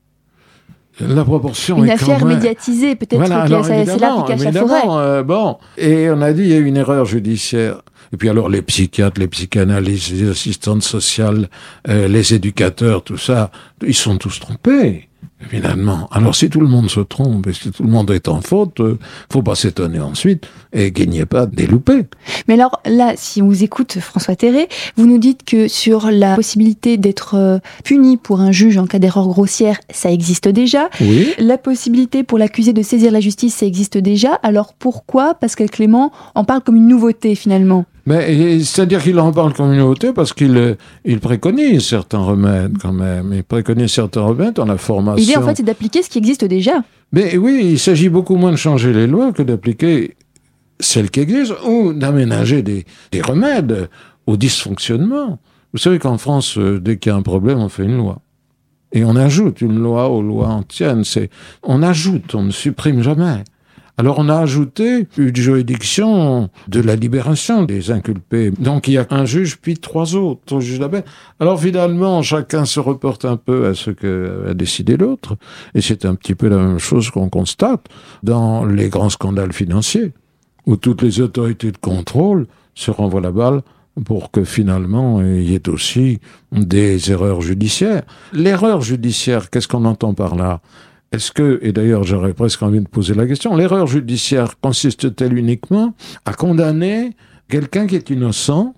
La proportion une est affaire quand même... médiatisée, peut-être que c'est là qui cache la forêt. Et on a dit il y a eu une erreur judiciaire. Et puis alors les psychiatres, les psychanalystes, les assistantes sociales, les éducateurs, tout ça, ils sont tous trompés, évidemment. Alors si tout le monde se trompe et si tout le monde est en faute, faut pas s'étonner ensuite et qu'il n'y ait pas des loupés. Mais alors là, si on vous écoute, François Terré, vous nous dites que sur la possibilité d'être puni pour un juge en cas d'erreur grossière, ça existe déjà. Oui. La possibilité pour l'accusé de saisir la justice, ça existe déjà. Alors pourquoi Pascal Clément en parle comme une nouveauté finalement ? Mais c'est-à-dire qu'il en parle comme une nouveauté parce qu'il préconise certains remèdes quand même. Il préconise certains remèdes dans la formation. L'idée en fait c'est d'appliquer ce qui existe déjà. Mais oui, il s'agit beaucoup moins de changer les lois que d'appliquer celles qui existent ou d'aménager des remèdes au dysfonctionnement. Vous savez qu'en France, dès qu'il y a un problème, on fait une loi. Et on ajoute une loi aux lois anciennes. On ajoute, on ne supprime jamais. Alors on a ajouté une juridiction de la libération des inculpés. Donc il y a un juge puis 3 autres juges d'appel. Alors finalement, chacun se reporte un peu à ce qu'a décidé l'autre. Et c'est un petit peu la même chose qu'on constate dans les grands scandales financiers, où toutes les autorités de contrôle se renvoient la balle pour que finalement il y ait aussi des erreurs judiciaires. L'erreur judiciaire, qu'est-ce qu'on entend par là ? Est-ce que, et d'ailleurs j'aurais presque envie de poser la question, l'erreur judiciaire consiste-t-elle uniquement à condamner quelqu'un qui est innocent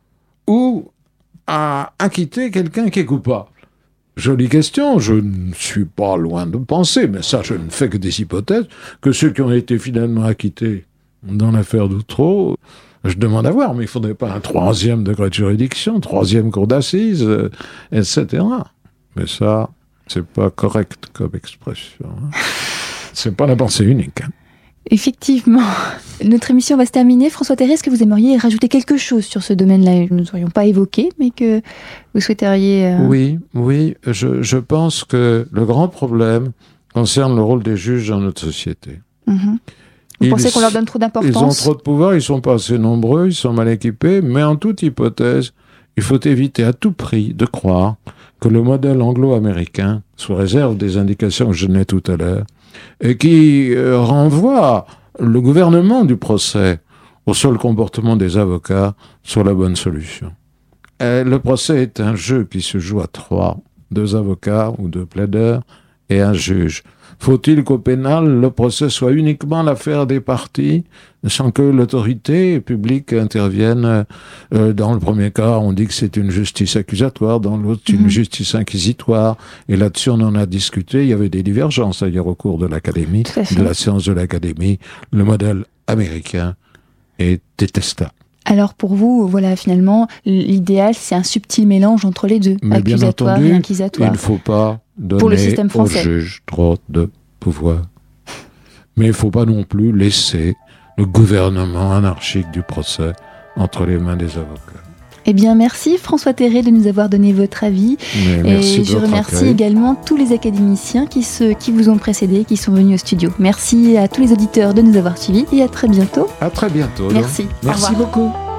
ou à acquitter quelqu'un qui est coupable ? Jolie question, je ne suis pas loin de penser, mais ça je ne fais que des hypothèses, que ceux qui ont été finalement acquittés dans l'affaire d'Outreau, je demande à voir, mais il ne faudrait pas un 3e degré de juridiction, 3e cour d'assises, etc. Mais ça... c'est pas correct comme expression. C'est pas la pensée unique. Effectivement. Notre émission va se terminer. François Terré, est-ce que vous aimeriez rajouter quelque chose sur ce domaine-là que nous n'aurions pas évoqué, mais que vous souhaiteriez... Oui. Je pense que le grand problème concerne le rôle des juges dans notre société. Vous pensez qu'on leur donne trop d'importance ? Ils ont trop de pouvoir, ils sont pas assez nombreux, ils sont mal équipés, mais en toute hypothèse, il faut éviter à tout prix de croire que le modèle anglo-américain, sous réserve des indications que je donnais tout à l'heure, et qui renvoie le gouvernement du procès au seul comportement des avocats soit la bonne solution. Le procès est un jeu qui se joue à 3, 2 avocats ou 2 plaideurs et un juge. Faut-il qu'au pénal, le procès soit uniquement l'affaire des parties, sans que l'autorité publique intervienne? Dans le premier cas, on dit que c'est une justice accusatoire, dans l'autre, une justice inquisitoire. Et là-dessus, on en a discuté. Il y avait des divergences, d'ailleurs, au cours de l'académie, de la séance de l'académie. Le modèle américain est détestable. Alors pour vous, voilà, finalement, l'idéal, c'est un subtil mélange entre les deux, mais accusatoire bien entendu, et inquisitoire. Il ne faut pas donner pour le système au français. juge trop de pouvoir. Mais il ne faut pas non plus laisser le gouvernement anarchique du procès entre les mains des avocats. Eh bien, merci François Terré de nous avoir donné votre avis. Et je remercie également tous les académiciens qui vous ont précédé, qui sont venus au studio. Merci à tous les auditeurs de nous avoir suivis et à très bientôt. À très bientôt. Merci. Merci beaucoup.